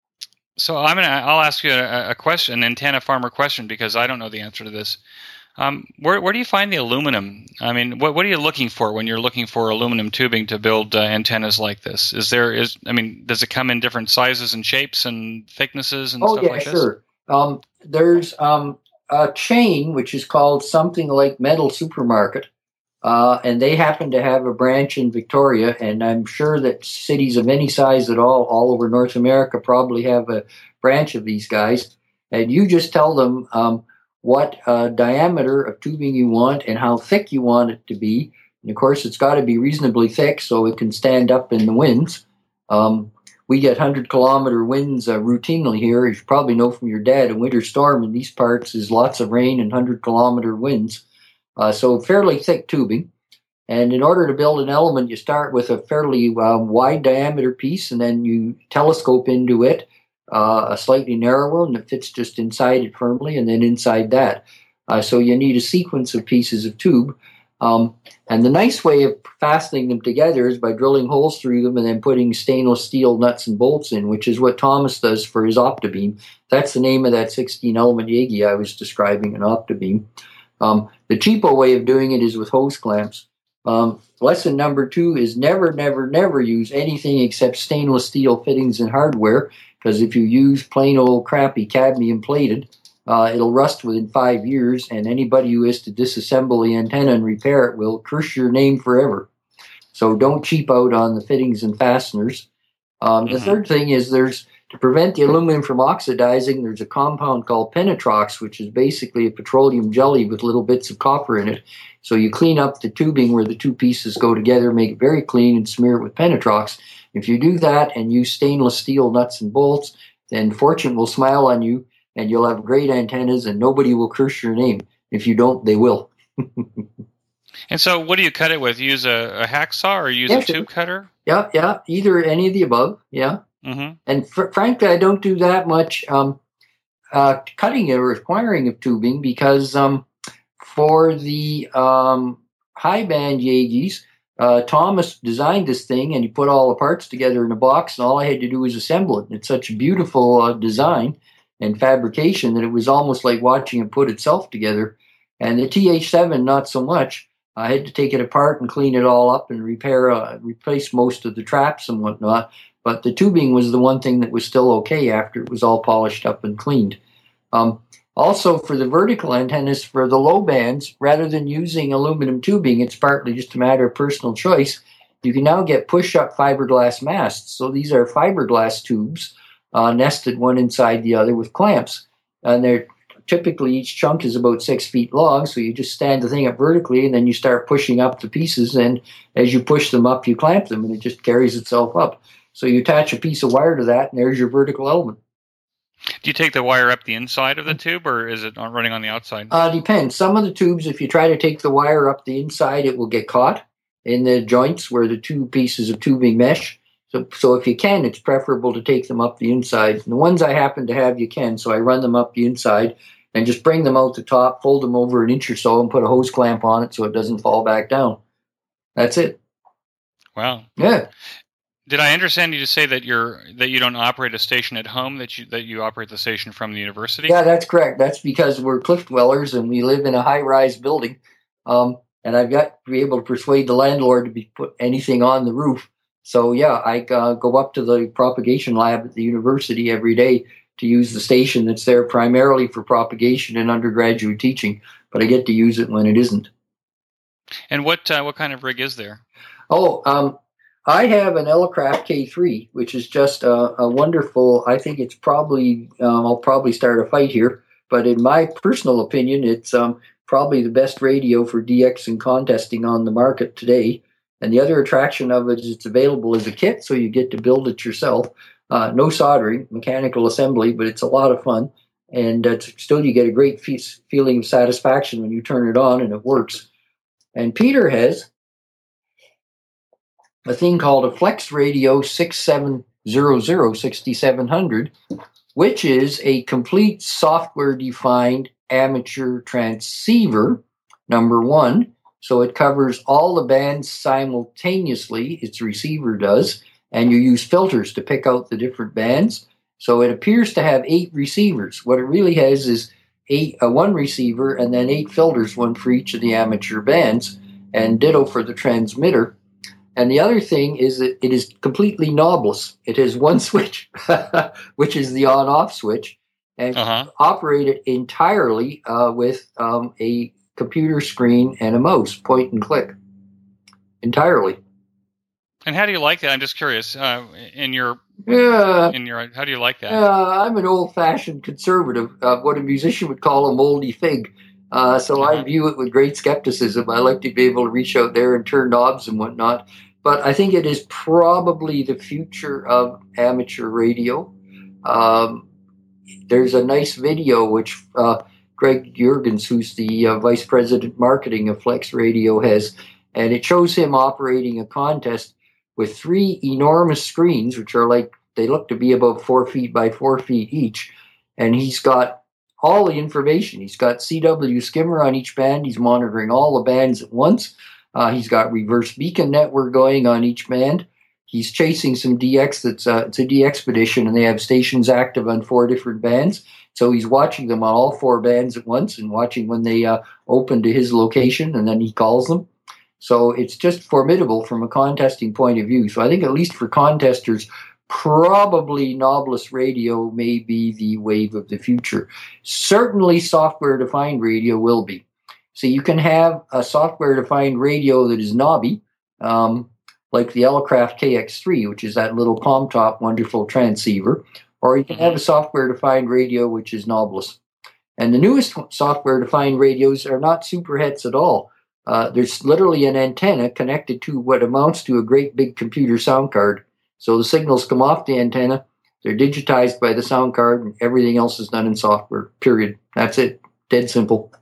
[SPEAKER 1] so I'm gonna I'll ask you a, a question, an antenna farmer question, because I don't know the answer to this. Um, where where do you find the aluminum? I mean, what what are you looking for when you're looking for aluminum tubing to build uh, antennas like this? Is there is I mean, does it come in different sizes and shapes and thicknesses and
[SPEAKER 2] oh,
[SPEAKER 1] stuff
[SPEAKER 2] yeah,
[SPEAKER 1] like
[SPEAKER 2] sure. this? Um, there's um, a chain which is called something like Metal Supermarket, uh, and they happen to have a branch in Victoria, and I'm sure that cities of any size at all, all over North America, probably have a branch of these guys. And you just tell them um, what uh, diameter of tubing you want and how thick you want it to be. And of course, it's got to be reasonably thick so it can stand up in the winds. Um, we get one hundred kilometer winds uh, routinely here. As you probably know from your dad, a winter storm in these parts is lots of rain and one hundred kilometer winds. Uh, so fairly thick tubing. And in order to build an element, you start with a fairly uh, wide diameter piece, and then you telescope into it uh, a slightly narrower one that fits just inside it firmly, and then inside that. Uh, so you need a sequence of pieces of tube. Um, and the nice way of fastening them together is by drilling holes through them and then putting stainless steel nuts and bolts in, which is what Thomas does for his Optibeam. That's the name of that sixteen-element Yagi I was describing, an Optibeam. Um, the cheapo way of doing it is with hose clamps. Um, lesson number two is never, never, never use anything except stainless steel fittings and hardware, because if you use plain old crappy cadmium plated, uh, it'll rust within five years, and anybody who is to disassemble the antenna and repair it will curse your name forever. So don't cheap out on the fittings and fasteners. Um, mm-hmm. The third thing is there's, to prevent the aluminum from oxidizing, there's a compound called Penetrox, which is basically a petroleum jelly with little bits of copper in it. So you clean up the tubing where the two pieces go together, make it very clean, and smear it with Penetrox. If you do that and use stainless steel nuts and bolts, then fortune will smile on you, and you'll have great antennas, and nobody will curse your name. If you don't, they will.
[SPEAKER 1] And so what do you cut it with? Use a, a hacksaw or use yeah, a tube cutter?
[SPEAKER 2] Yeah, yeah, either any of the above, yeah. Mm-hmm. And fr- frankly, I don't do that much um, uh, cutting or acquiring of tubing because um, for the um, high band Yagis, uh, Thomas designed this thing and he put all the parts together in a box, and all I had to do was assemble it. And it's such a beautiful uh, design and fabrication that it was almost like watching it put itself together. And the T H seven, not so much. I had to take it apart and clean it all up and repair, uh, replace most of the traps and whatnot. But the tubing was the one thing that was still okay after it was all polished up and cleaned. Um, also, for the vertical antennas, for the low bands, rather than using aluminum tubing, it's partly just a matter of personal choice. You can now get push-up fiberglass masts. So these are fiberglass tubes uh, nested one inside the other with clamps. And they're typically each chunk is about six feet long, so you just stand the thing up vertically, and then you start pushing up the pieces, and as you push them up, you clamp them, and it just carries itself up. So you attach a piece of wire to that, and there's your vertical element.
[SPEAKER 1] Do you take the wire up the inside of the tube, or is it running on the outside?
[SPEAKER 2] Uh, depends. Some of the tubes, if you try to take the wire up the inside, it will get caught in the joints where the two pieces of tubing mesh. So, so if you can, it's preferable to take them up the inside. And the ones I happen to have, you can. So I run them up the inside and just bring them out the top, fold them over an inch or so, and put a hose clamp on it so it doesn't fall back down. That's it.
[SPEAKER 1] Wow.
[SPEAKER 2] Yeah.
[SPEAKER 1] Did I understand you to say that you're that you don't operate a station at home, that you that you operate the station from the university?
[SPEAKER 2] Yeah, that's correct. That's because we're cliff dwellers and we live in a high-rise building. Um, and I've got to be able to persuade the landlord to be put anything on the roof. So, yeah, I uh, go up to the propagation lab at the university every day to use the station that's there primarily for propagation and undergraduate teaching, but I get to use it when it isn't.
[SPEAKER 1] And what uh, what kind of rig is there?
[SPEAKER 2] Oh, um, I have an Elecraft K three, which is just a, a wonderful, I think it's probably, um, I'll probably start a fight here, but in my personal opinion, it's um, probably the best radio for D X and contesting on the market today. And the other attraction of it is it's available as a kit, so you get to build it yourself. Uh, no soldering, mechanical assembly, but it's a lot of fun. And uh, still you get a great fe- feeling of satisfaction when you turn it on and it works. And Peter has a thing called a Flex Radio sixty-seven hundred, sixty-seven hundred, which is a complete software-defined amateur transceiver, number one. So it covers all the bands simultaneously, its receiver does, and you use filters to pick out the different bands. So it appears to have eight receivers. What it really has is eight, uh, one receiver and then eight filters, one for each of the amateur bands, and ditto for the transmitter. And the other thing is that it is completely knobless. It has one switch, which is the on-off switch, and uh-huh. operated entirely uh, with um, a computer screen and a mouse, point and click, entirely.
[SPEAKER 1] And how do you like that? I'm just curious. Uh, in your,
[SPEAKER 2] yeah,
[SPEAKER 1] in your, how do you like that?
[SPEAKER 2] Uh, I'm an old-fashioned conservative, uh, what a musician would call a moldy fig. Uh, so uh-huh. I view it with great skepticism. I like to be able to reach out there and turn knobs and whatnot. But I think it is probably the future of amateur radio. Um, there's a nice video which uh, Greg Jurgens, who's the uh, vice president marketing of Flex Radio, has, and it shows him operating a contest with three enormous screens, which are like, they look to be about four feet by four feet each. And he's got all the information. He's got C W skimmer on each band. He's monitoring all the bands at once. Uh, he's got reverse beacon network going on each band. He's chasing some D X that's uh, it's a D expedition, and they have stations active on four different bands. So he's watching them on all four bands at once and watching when they uh, open to his location, and then he calls them. So it's just formidable from a contesting point of view. So I think at least for contesters, probably knobless radio may be the wave of the future. Certainly software-defined radio will be. So you can have a software-defined radio that is knobby, um, like the Elecraft K X three, which is that little palm top wonderful transceiver, or you can have a software-defined radio which is knobless. And the newest software-defined radios are not superhets at all. Uh, there's literally an antenna connected to what amounts to a great big computer sound card. So the signals come off the antenna, they're digitized by the sound card, and everything else is done in software, period. That's it. Dead simple.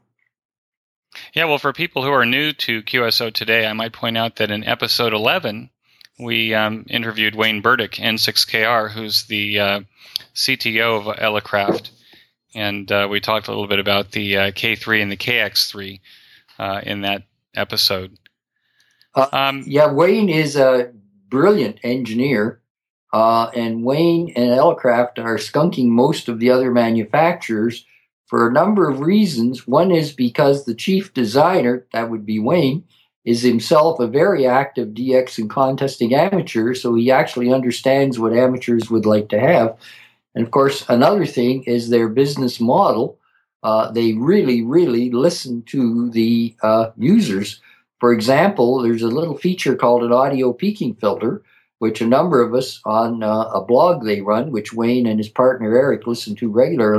[SPEAKER 1] Yeah, well, for people who are new to Q S O today, I might point out that in episode eleven, we um, interviewed Wayne Burdick, N six K R, who's the uh, C T O of Elecraft, and uh, we talked a little bit about the uh, K three and the K X three uh, in that episode.
[SPEAKER 2] Uh, um, yeah, Wayne is a brilliant engineer, uh, and Wayne and Elecraft are skunking most of the other manufacturers for a number of reasons. One is because the chief designer, that would be Wayne, is himself a very active D X and contesting amateur, so he actually understands what amateurs would like to have. And of course, another thing is their business model. Uh, they really, really listen to the uh, users. For example, there's a little feature called an audio peaking filter, which a number of us on uh, a blog they run, which Wayne and his partner Eric listen to regularly.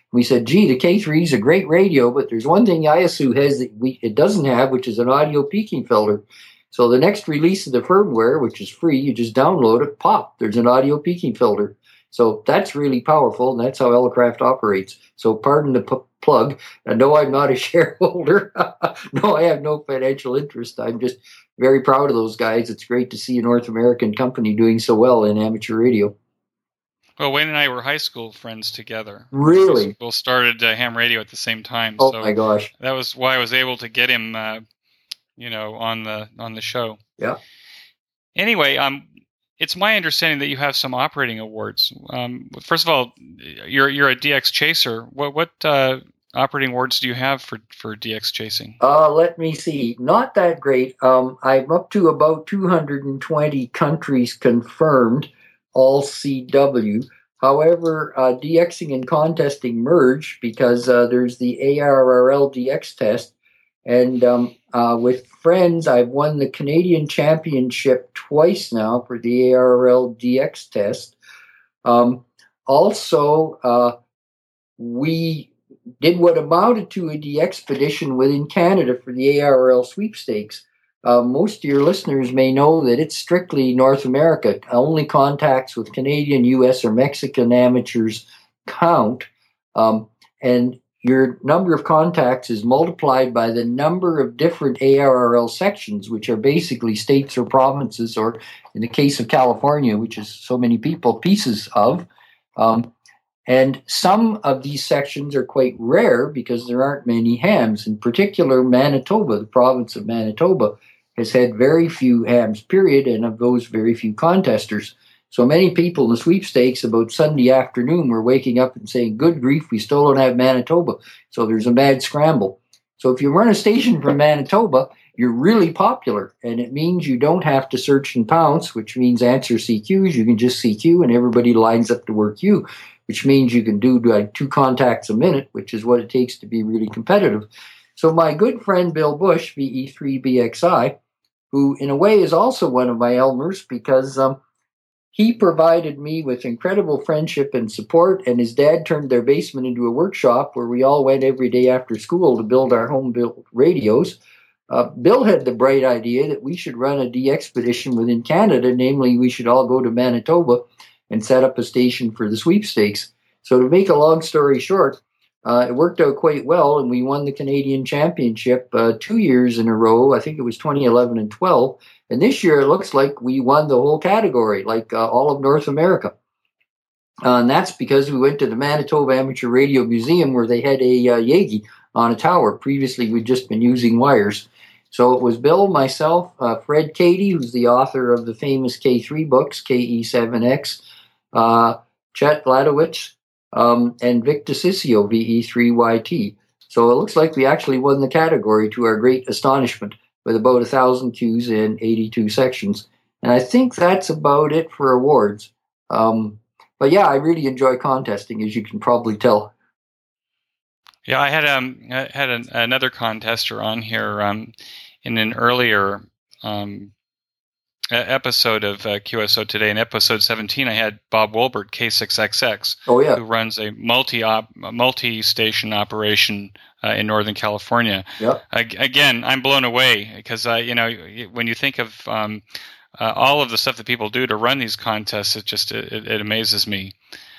[SPEAKER 2] We said, gee, the K three is a great radio, but there's one thing I S U has that we, it doesn't have, which is an audio peaking filter. So the next release of the firmware, which is free, you just download it, pop, there's an audio peaking filter. So that's really powerful, and that's how Elecraft operates. So pardon the p- plug. I know I'm not a shareholder. No, I have no financial interest. I'm just very proud of those guys. It's great to see a North American company doing so well in amateur radio.
[SPEAKER 1] Well, Wayne and I were high school friends together.
[SPEAKER 2] Really?
[SPEAKER 1] We both started uh, ham radio at the same time.
[SPEAKER 2] Oh,
[SPEAKER 1] so
[SPEAKER 2] my gosh.
[SPEAKER 1] That was why I was able to get him, uh, you know, on the on the show.
[SPEAKER 2] Yeah.
[SPEAKER 1] Anyway, um, it's my understanding that you have some operating awards. Um, first of all, you're you're a D X chaser. What what uh, operating awards do you have for, for D X chasing?
[SPEAKER 2] Uh, let me see. Not that great. Um, I'm up to about two hundred twenty countries confirmed, all C W. However, uh, DXing and contesting merge because uh, there's the A R R L D X test. And um, uh, with friends, I've won the Canadian Championship twice now for the A R R L D X test. Um, also, uh, we did what amounted to a D expedition within Canada for the A R R L sweepstakes. Uh, most of your listeners may know that it's strictly North America. Only contacts with Canadian, U S, or Mexican amateurs count. Um, and your number of contacts is multiplied by the number of different A R R L sections, which are basically states or provinces, or in the case of California, which is so many people, pieces of. Um, and some of these sections are quite rare because there aren't many hams. In particular, Manitoba, the province of Manitoba, has had very few hams, period, and of those, very few contesters. So many people in the sweepstakes about Sunday afternoon were waking up and saying, good grief, we still don't have Manitoba. So there's a mad scramble. So if you run a station from Manitoba, you're really popular. And it means you don't have to search and pounce, which means answer C Qs. You can just C Q and everybody lines up to work you, which means you can do like two contacts a minute, which is what it takes to be really competitive. So my good friend Bill Bush, V E three B X I, who in a way is also one of my Elmers because um, he provided me with incredible friendship and support, and his dad turned their basement into a workshop where we all went every day after school to build our home-built radios. Uh, Bill had the bright idea that we should run a D expedition within Canada, namely we should all go to Manitoba and set up a station for the sweepstakes. So to make a long story short, uh, it worked out quite well, and we won the Canadian Championship uh, two years in a row. I think it was twenty eleven and twelve. And this year, it looks like we won the whole category, like uh, all of North America. Uh, and that's because we went to the Manitoba Amateur Radio Museum where they had a uh, Yagi on a tower. Previously, we'd just been using wires. So it was Bill, myself, uh, Fred Cady, who's the author of the famous K three books, K E seven X, uh, Chet Ladowitz, um, and Vic DeCiccio, V E three Y T. So it looks like we actually won the category to our great astonishment, with about one thousand cues and eighty-two sections. And I think that's about it for awards. Um, but yeah, I really enjoy contesting, as you can probably tell.
[SPEAKER 1] Yeah, I had um I had an, another contester on here um, in an earlier um, episode of uh, Q S O Today. In episode seventeen, I had Bob Wolbert, K six X X,
[SPEAKER 2] oh, yeah.
[SPEAKER 1] who runs a multi-op, multi-station operation uh, in Northern California.
[SPEAKER 2] Yep.
[SPEAKER 1] Uh, again, I'm blown away because uh, you know when you think of um, uh, all of the stuff that people do to run these contests, it just it, it amazes me.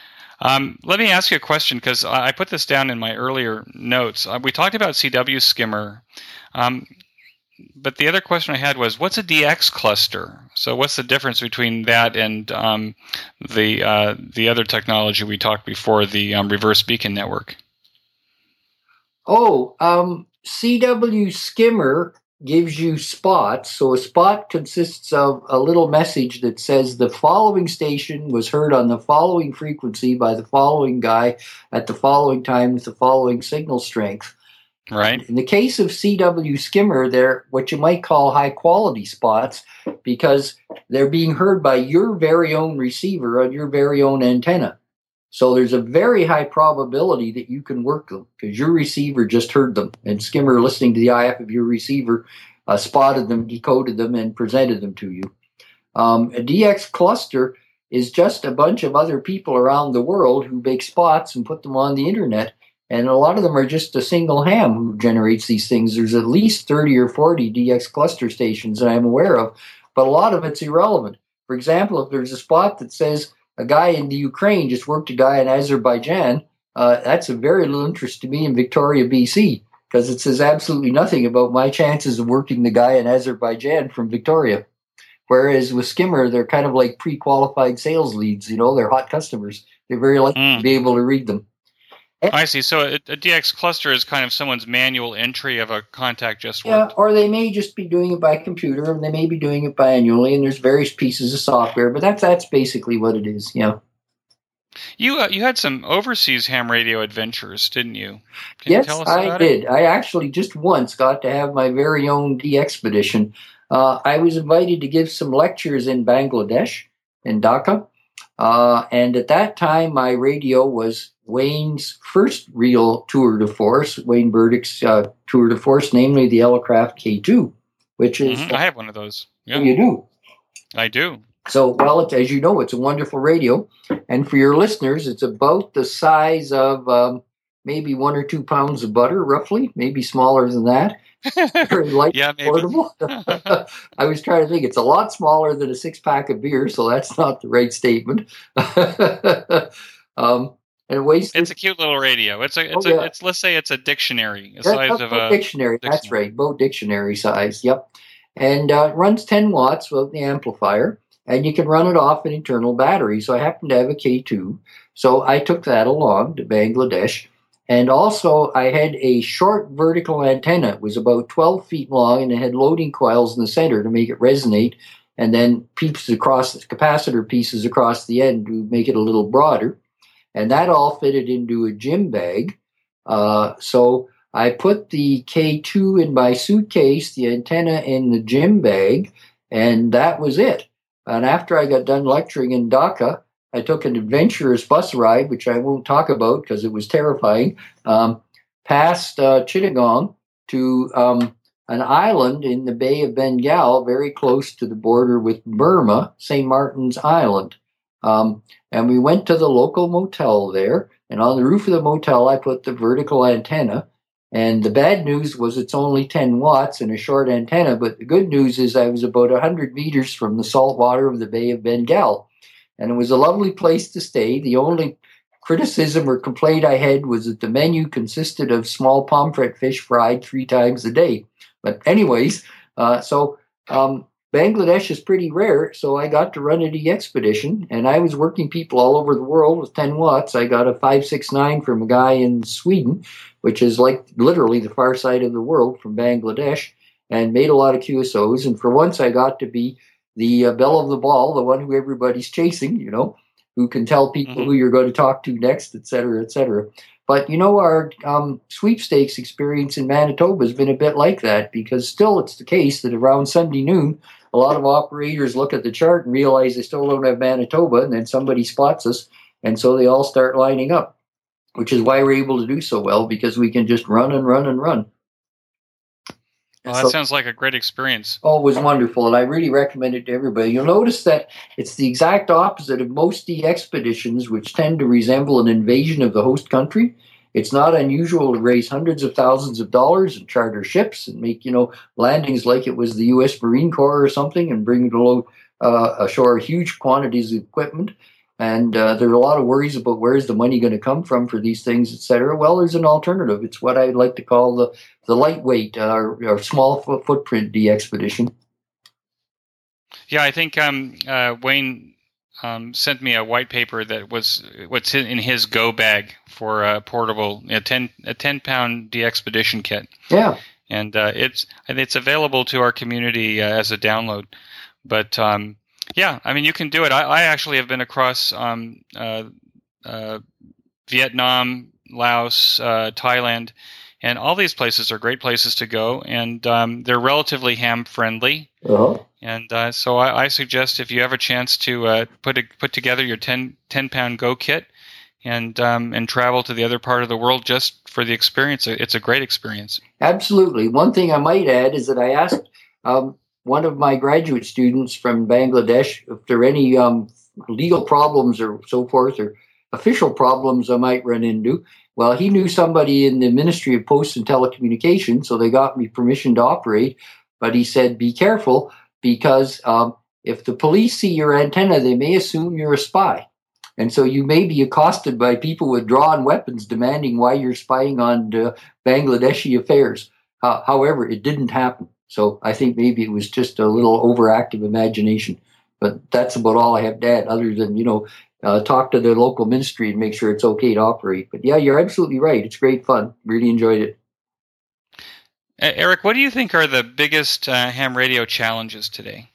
[SPEAKER 1] Um, let me ask you a question because I put this down in my earlier notes. Uh, we talked about C W Skimmer. Um, But the other question I had was, what's a D X cluster? So what's the difference between that and um, the uh, the other technology we talked before, the um, reverse beacon network?
[SPEAKER 2] Oh, um, C W Skimmer gives you spots. So a spot consists of a little message that says the following station was heard on the following frequency by the following guy at the following time with the following signal strength.
[SPEAKER 1] Right.
[SPEAKER 2] In the case of C W Skimmer, they're what you might call high-quality spots because they're being heard by your very own receiver on your very own antenna. So there's a very high probability that you can work them because your receiver just heard them, and Skimmer, listening to the I F of your receiver, uh, spotted them, decoded them, and presented them to you. Um, a D X cluster is just a bunch of other people around the world who make spots and put them on the internet. And a lot of them are just a single ham who generates these things. There's at least thirty or forty D X cluster stations that I'm aware of, but a lot of it's irrelevant. For example, if there's a spot that says a guy in the Ukraine just worked a guy in Azerbaijan, uh, that's of very little interest to me in Victoria, B C, because it says absolutely nothing about my chances of working the guy in Azerbaijan from Victoria. Whereas with Skimmer, they're kind of like pre-qualified sales leads. You know, they're hot customers. They're very likely mm. to be able to read them.
[SPEAKER 1] I see. So a, a D X cluster is kind of someone's manual entry of a contact just
[SPEAKER 2] yeah,
[SPEAKER 1] worked.
[SPEAKER 2] Or they may just be doing it by computer, and they may be doing it manually, and there's various pieces of software, but that's that's basically what it is, yeah.
[SPEAKER 1] You uh, you had some overseas ham radio adventures, didn't you? Can
[SPEAKER 2] yes,
[SPEAKER 1] you tell us
[SPEAKER 2] I
[SPEAKER 1] about
[SPEAKER 2] did.
[SPEAKER 1] It?
[SPEAKER 2] I actually just once got to have my very own D-Expedition. Uh, I was invited to give some lectures in Bangladesh, in Dhaka, uh, and at that time my radio was Wayne's first real tour de force, Wayne Burdick's uh, tour de force, namely the Elecraft K two, which is...
[SPEAKER 1] Mm-hmm. I have one of those. Yeah.
[SPEAKER 2] Oh, you do?
[SPEAKER 1] I do.
[SPEAKER 2] So, well, it, as you know, it's a wonderful radio. And for your listeners, it's about the size of um, maybe one or two pounds of butter, roughly, maybe smaller than that. Very light,
[SPEAKER 1] yeah, maybe.
[SPEAKER 2] portable. I was trying to think. It's a lot smaller than a six-pack of beer, so that's not the right statement. um, and it weighs.
[SPEAKER 1] It's a cute little radio. It's a. It's
[SPEAKER 2] oh,
[SPEAKER 1] a.
[SPEAKER 2] yeah.
[SPEAKER 1] It's let's say it's a dictionary, the
[SPEAKER 2] yeah,
[SPEAKER 1] size of a
[SPEAKER 2] dictionary.
[SPEAKER 1] dictionary.
[SPEAKER 2] That's right, boat dictionary size. Yep, and uh, it runs ten watts with the amplifier, and you can run it off an internal battery. So I happen to have a K two, so I took that along to Bangladesh. And also, I had a short vertical antenna. It was about twelve feet long, and it had loading coils in the center to make it resonate, and then pieces across, capacitor pieces across the end to make it a little broader. And that all fitted into a gym bag. Uh, so I put the K two in my suitcase, the antenna in the gym bag, and that was it. And after I got done lecturing in Dhaka, I took an adventurous bus ride, which I won't talk about because it was terrifying, um, past uh, Chittagong to um, an island in the Bay of Bengal, very close to the border with Burma, Saint Martin's Island. Um, and we went to the local motel there, and on the roof of the motel, I put the vertical antenna. And the bad news was it's only ten watts and a short antenna, but the good news is I was about one hundred meters from the salt water of the Bay of Bengal. And it was a lovely place to stay. The only criticism or complaint I had was that the menu consisted of small pomfret fish fried three times a day. But anyways, uh, so um, Bangladesh is pretty rare, so I got to run a D-Expedition, and I was working people all over the world with ten watts. I got a five six nine from a guy in Sweden, which is like literally the far side of the world from Bangladesh, and made a lot of Q S Os. And for once, I got to be the uh, belle of the ball, the one who everybody's chasing, you know, who can tell people mm-hmm. who you're going to talk to next, et cetera, et cetera. But, you know, our um, sweepstakes experience in Manitoba has been a bit like that, because still it's the case that around Sunday noon, a lot of operators look at the chart and realize they still don't have Manitoba, and then somebody spots us, and so they all start lining up, which is why we're able to do so well, because we can just run and run and run.
[SPEAKER 1] Well, that so, sounds like a great experience.
[SPEAKER 2] Oh, it was wonderful, and I really recommend it to everybody. You'll notice that it's the exact opposite of most D-Expeditions, which tend to resemble an invasion of the host country. It's not unusual to raise hundreds of thousands of dollars and charter ships and make, you know, landings like it was the U S Marine Corps or something, and bring below, uh, ashore huge quantities of equipment. And uh, there are a lot of worries about where's the money going to come from for these things, et cetera. Well, there's an alternative. It's what I'd like to call the, the lightweight uh, or, or small foot footprint D-Expedition.
[SPEAKER 1] Yeah, I think um, uh, Wayne um, sent me a white paper that was what's in his go bag for a portable, a ten a ten pound D-Expedition kit.
[SPEAKER 2] Yeah,
[SPEAKER 1] and uh, it's it's available to our community uh, as a download, but. Um, Yeah, I mean, you can do it. I, I actually have been across um, uh, uh, Vietnam, Laos, uh, Thailand, and all these places are great places to go, and um, they're relatively ham-friendly.
[SPEAKER 2] Uh-huh.
[SPEAKER 1] And uh, so I, I suggest if you have a chance to uh, put a, put together your ten, ten pound Go kit and um, and travel to the other part of the world just for the experience. It's a great experience.
[SPEAKER 2] Absolutely. One thing I might add is that I asked um, one of my graduate students from Bangladesh if there are any um, legal problems or so forth, or official problems I might run into. Well, he knew somebody in the Ministry of Posts and Telecommunications, so they got me permission to operate. But he said, be careful, because um, if the police see your antenna, they may assume you're a spy. And so you may be accosted by people with drawn weapons demanding why you're spying on uh, Bangladeshi affairs. Uh, however, it didn't happen. So I think maybe it was just a little overactive imagination. But that's about all I have to add, other than, you know, uh, talk to the local ministry and make sure it's okay to operate. But yeah, you're absolutely right. It's great fun. Really enjoyed it.
[SPEAKER 1] Uh, Eric, what do you think are the biggest uh, ham radio challenges today?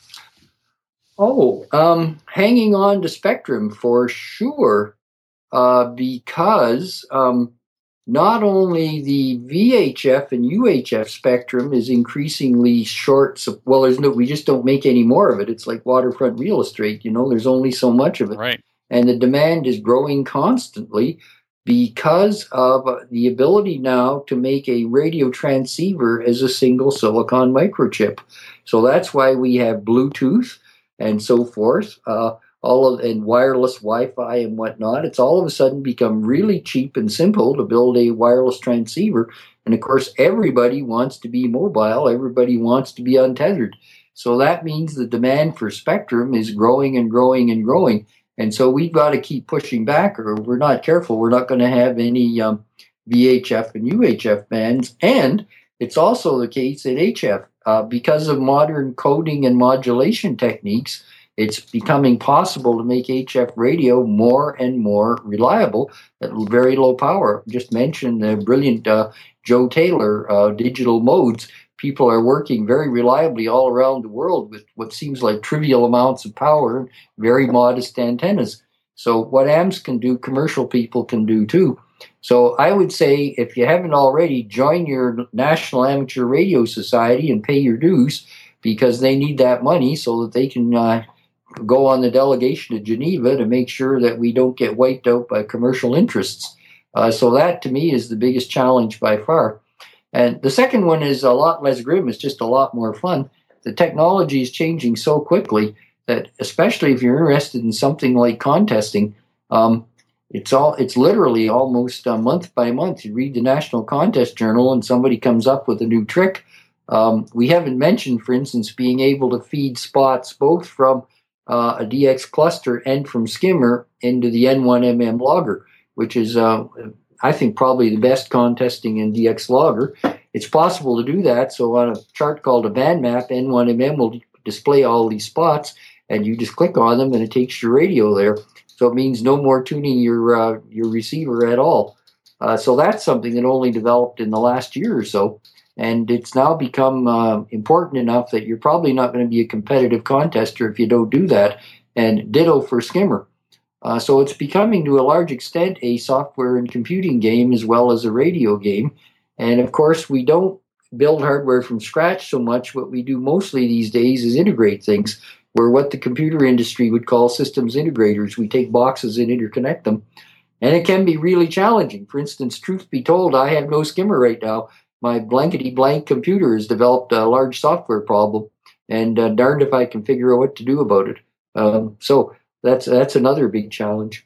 [SPEAKER 2] Oh, um, hanging on to spectrum for sure, uh, because um, not only the V H F and U H F spectrum is increasingly short. So, well, there's no, we just don't make any more of it. It's like waterfront real estate. You know, there's only so much of it,
[SPEAKER 1] right?
[SPEAKER 2] And the demand is growing constantly because of the ability now to make a radio transceiver as a single silicon microchip. So that's why we have Bluetooth and so forth, uh, all of and wireless Wi-Fi and whatnot. It's all of a sudden become really cheap and simple to build a wireless transceiver. And of course, everybody wants to be mobile. Everybody wants to be untethered. So that means the demand for spectrum is growing and growing and growing. And so we've got to keep pushing back, or if we're not careful, we're not going to have any um, V H F and U H F bands. And it's also the case at H F. Uh, because of modern coding and modulation techniques, it's becoming possible to make H F radio more and more reliable at very low power. Just mentioned the brilliant uh, Joe Taylor uh, digital modes. People are working very reliably all around the world with what seems like trivial amounts of power and very modest antennas. So what A M S can do, commercial people can do too. So I would say, if you haven't already, join your National Amateur Radio Society and pay your dues, because they need that money so that they can uh, go on the delegation to Geneva to make sure that we don't get wiped out by commercial interests. Uh, so that, to me, is the biggest challenge by far. And the second one is a lot less grim. It's just a lot more fun. The technology is changing so quickly that, especially if you're interested in something like contesting, um, It's all. It's literally almost uh, month by month. You read the National Contest Journal, and somebody comes up with a new trick. Um, we haven't mentioned, for instance, being able to feed spots both from uh, a D X cluster and from skimmer into the N one M M logger, which is, uh, I think, probably the best contesting in D X logger. It's possible to do that. So on a chart called a band map, N one M M will display all these spots, and you just click on them, and it takes your radio there. So it means no more tuning your uh, your receiver at all. Uh, so that's something that only developed in the last year or so. And it's now become uh, important enough that you're probably not going to be a competitive contester if you don't do that. And ditto for skimmer. Uh, so it's becoming, to a large extent, a software and computing game as well as a radio game. And of course, we don't build hardware from scratch so much. What we do mostly these days is integrate things. We're what the computer industry would call systems integrators. We take boxes and interconnect them. And it can be really challenging. For instance, truth be told, I have no skimmer right now. My blankety blank computer has developed a large software problem, and uh, darned if I can figure out what to do about it. Um, so that's that's another big challenge.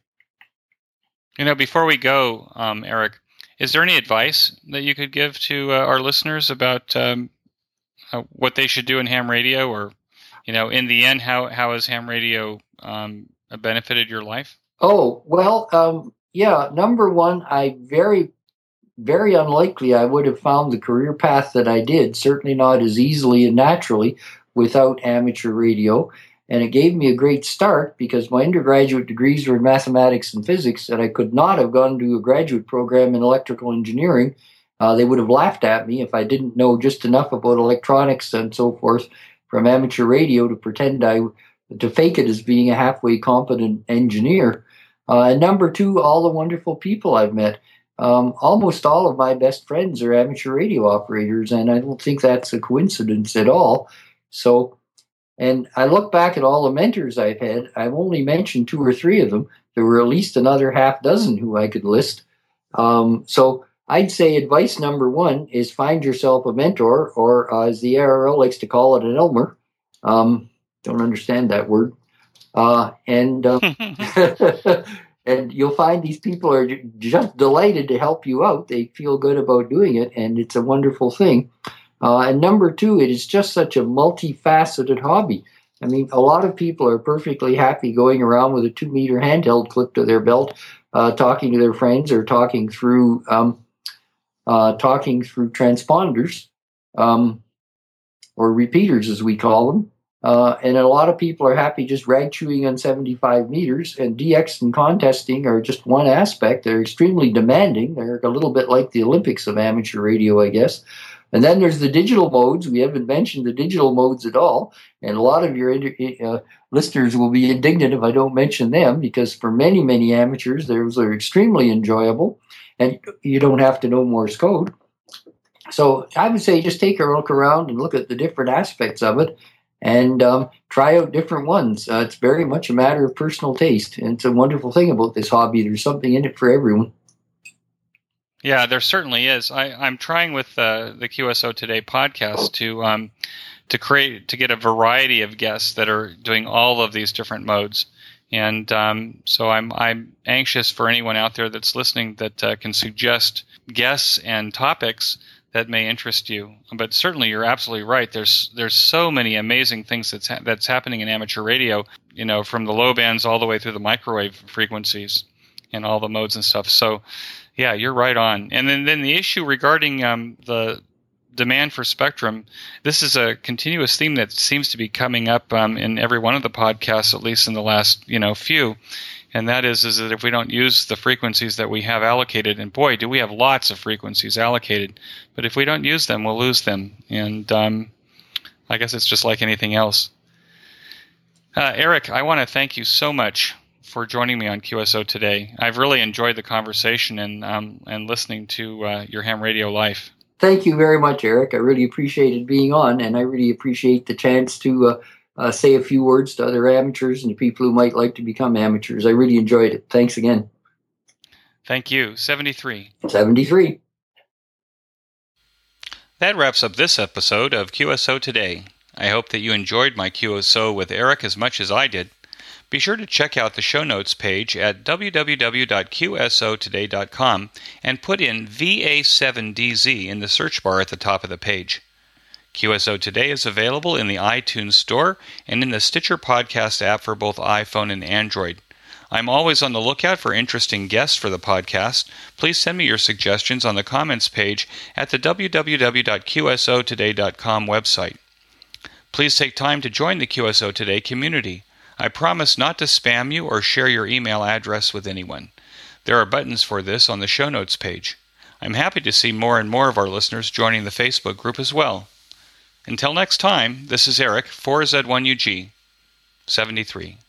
[SPEAKER 1] You know, before we go, um, Eric, is there any advice that you could give to uh, our listeners about um, uh, what they should do in ham radio, or, you know, in the end, how how has ham radio um, benefited your life?
[SPEAKER 2] Oh, well, um, yeah. Number one, I very, very unlikely I would have found the career path that I did, certainly not as easily and naturally, without amateur radio. And it gave me a great start because my undergraduate degrees were in mathematics and physics, and I could not have gone to a graduate program in electrical engineering. Uh, they would have laughed at me if I didn't know just enough about electronics and so forth from amateur radio to pretend I, to fake it as being a halfway competent engineer. Uh, and number two, all the wonderful people I've met. Um, almost all of my best friends are amateur radio operators, and I don't think that's a coincidence at all. So, and I look back at all the mentors I've had. I've only mentioned two or three of them. There were at least another half dozen who I could list. Um, so I'd say advice number one is find yourself a mentor, or uh, as the A R L likes to call it, an Elmer. Um, don't understand that word. Uh, and um, And you'll find these people are just delighted to help you out. They feel good about doing it, and it's a wonderful thing. Uh, and number two, it is just such a multifaceted hobby. I mean, a lot of people are perfectly happy going around with a two-meter handheld clipped to their belt, uh, talking to their friends or talking through um, uh, talking through transponders um, or repeaters, as we call them. Uh, and a lot of people are happy just rag chewing on seventy-five meters, and D X and contesting are just one aspect. They're extremely demanding. They're a little bit like the Olympics of amateur radio, I guess. And then there's the digital modes. We haven't mentioned the digital modes at all. And a lot of your uh, listeners will be indignant if I don't mention them, because for many, many amateurs, those are extremely enjoyable. And you don't have to know Morse code. So I would say just take a look around and look at the different aspects of it. And um, try out different ones. Uh, it's very much a matter of personal taste. And it's a wonderful thing about this hobby. There's something in it for everyone.
[SPEAKER 1] Yeah, there certainly is. I, I'm trying with uh, the Q S O Today podcast to um, to create to get a variety of guests that are doing all of these different modes. And um, so I'm I'm anxious for anyone out there that's listening that uh, can suggest guests and topics that may interest you. But certainly you're absolutely right. There's there's so many amazing things that's ha- that's happening in amateur radio, you know, from the low bands all the way through the microwave frequencies and all the modes and stuff. So yeah, you're right on. And then, then the issue regarding um, the demand for spectrum, this is a continuous theme that seems to be coming up um, in every one of the podcasts, at least in the last, you know, few. And that is, is that if we don't use the frequencies that we have allocated, and boy, do we have lots of frequencies allocated, but if we don't use them, we'll lose them. And um, I guess it's just like anything else. Uh, Eric, I want to thank you so much for joining me on Q S O Today. I've really enjoyed the conversation and um, and listening to uh, your ham radio life.
[SPEAKER 2] Thank you very much, Eric. I really appreciated being on, and I really appreciate the chance to uh, uh, say a few words to other amateurs and to people who might like to become amateurs. I really enjoyed it. Thanks again.
[SPEAKER 1] Thank you. seventy-three.
[SPEAKER 2] seventy-three.
[SPEAKER 1] That wraps up this episode of Q S O Today. I hope that you enjoyed my Q S O with Eric as much as I did. Be sure to check out the show notes page at w w w dot q s o today dot com and put in V A seven D Z in the search bar at the top of the page. Q S O Today is available in the iTunes Store and in the Stitcher Podcast app for both iPhone and Android. I'm always on the lookout for interesting guests for the podcast. Please send me your suggestions on the comments page at the w w w dot q s o today dot com website. Please take time to join the Q S O Today community. I promise not to spam you or share your email address with anyone. There are buttons for this on the show notes page. I'm happy to see more and more of our listeners joining the Facebook group as well. Until next time, this is Eric, four Z one U G, seventy-three.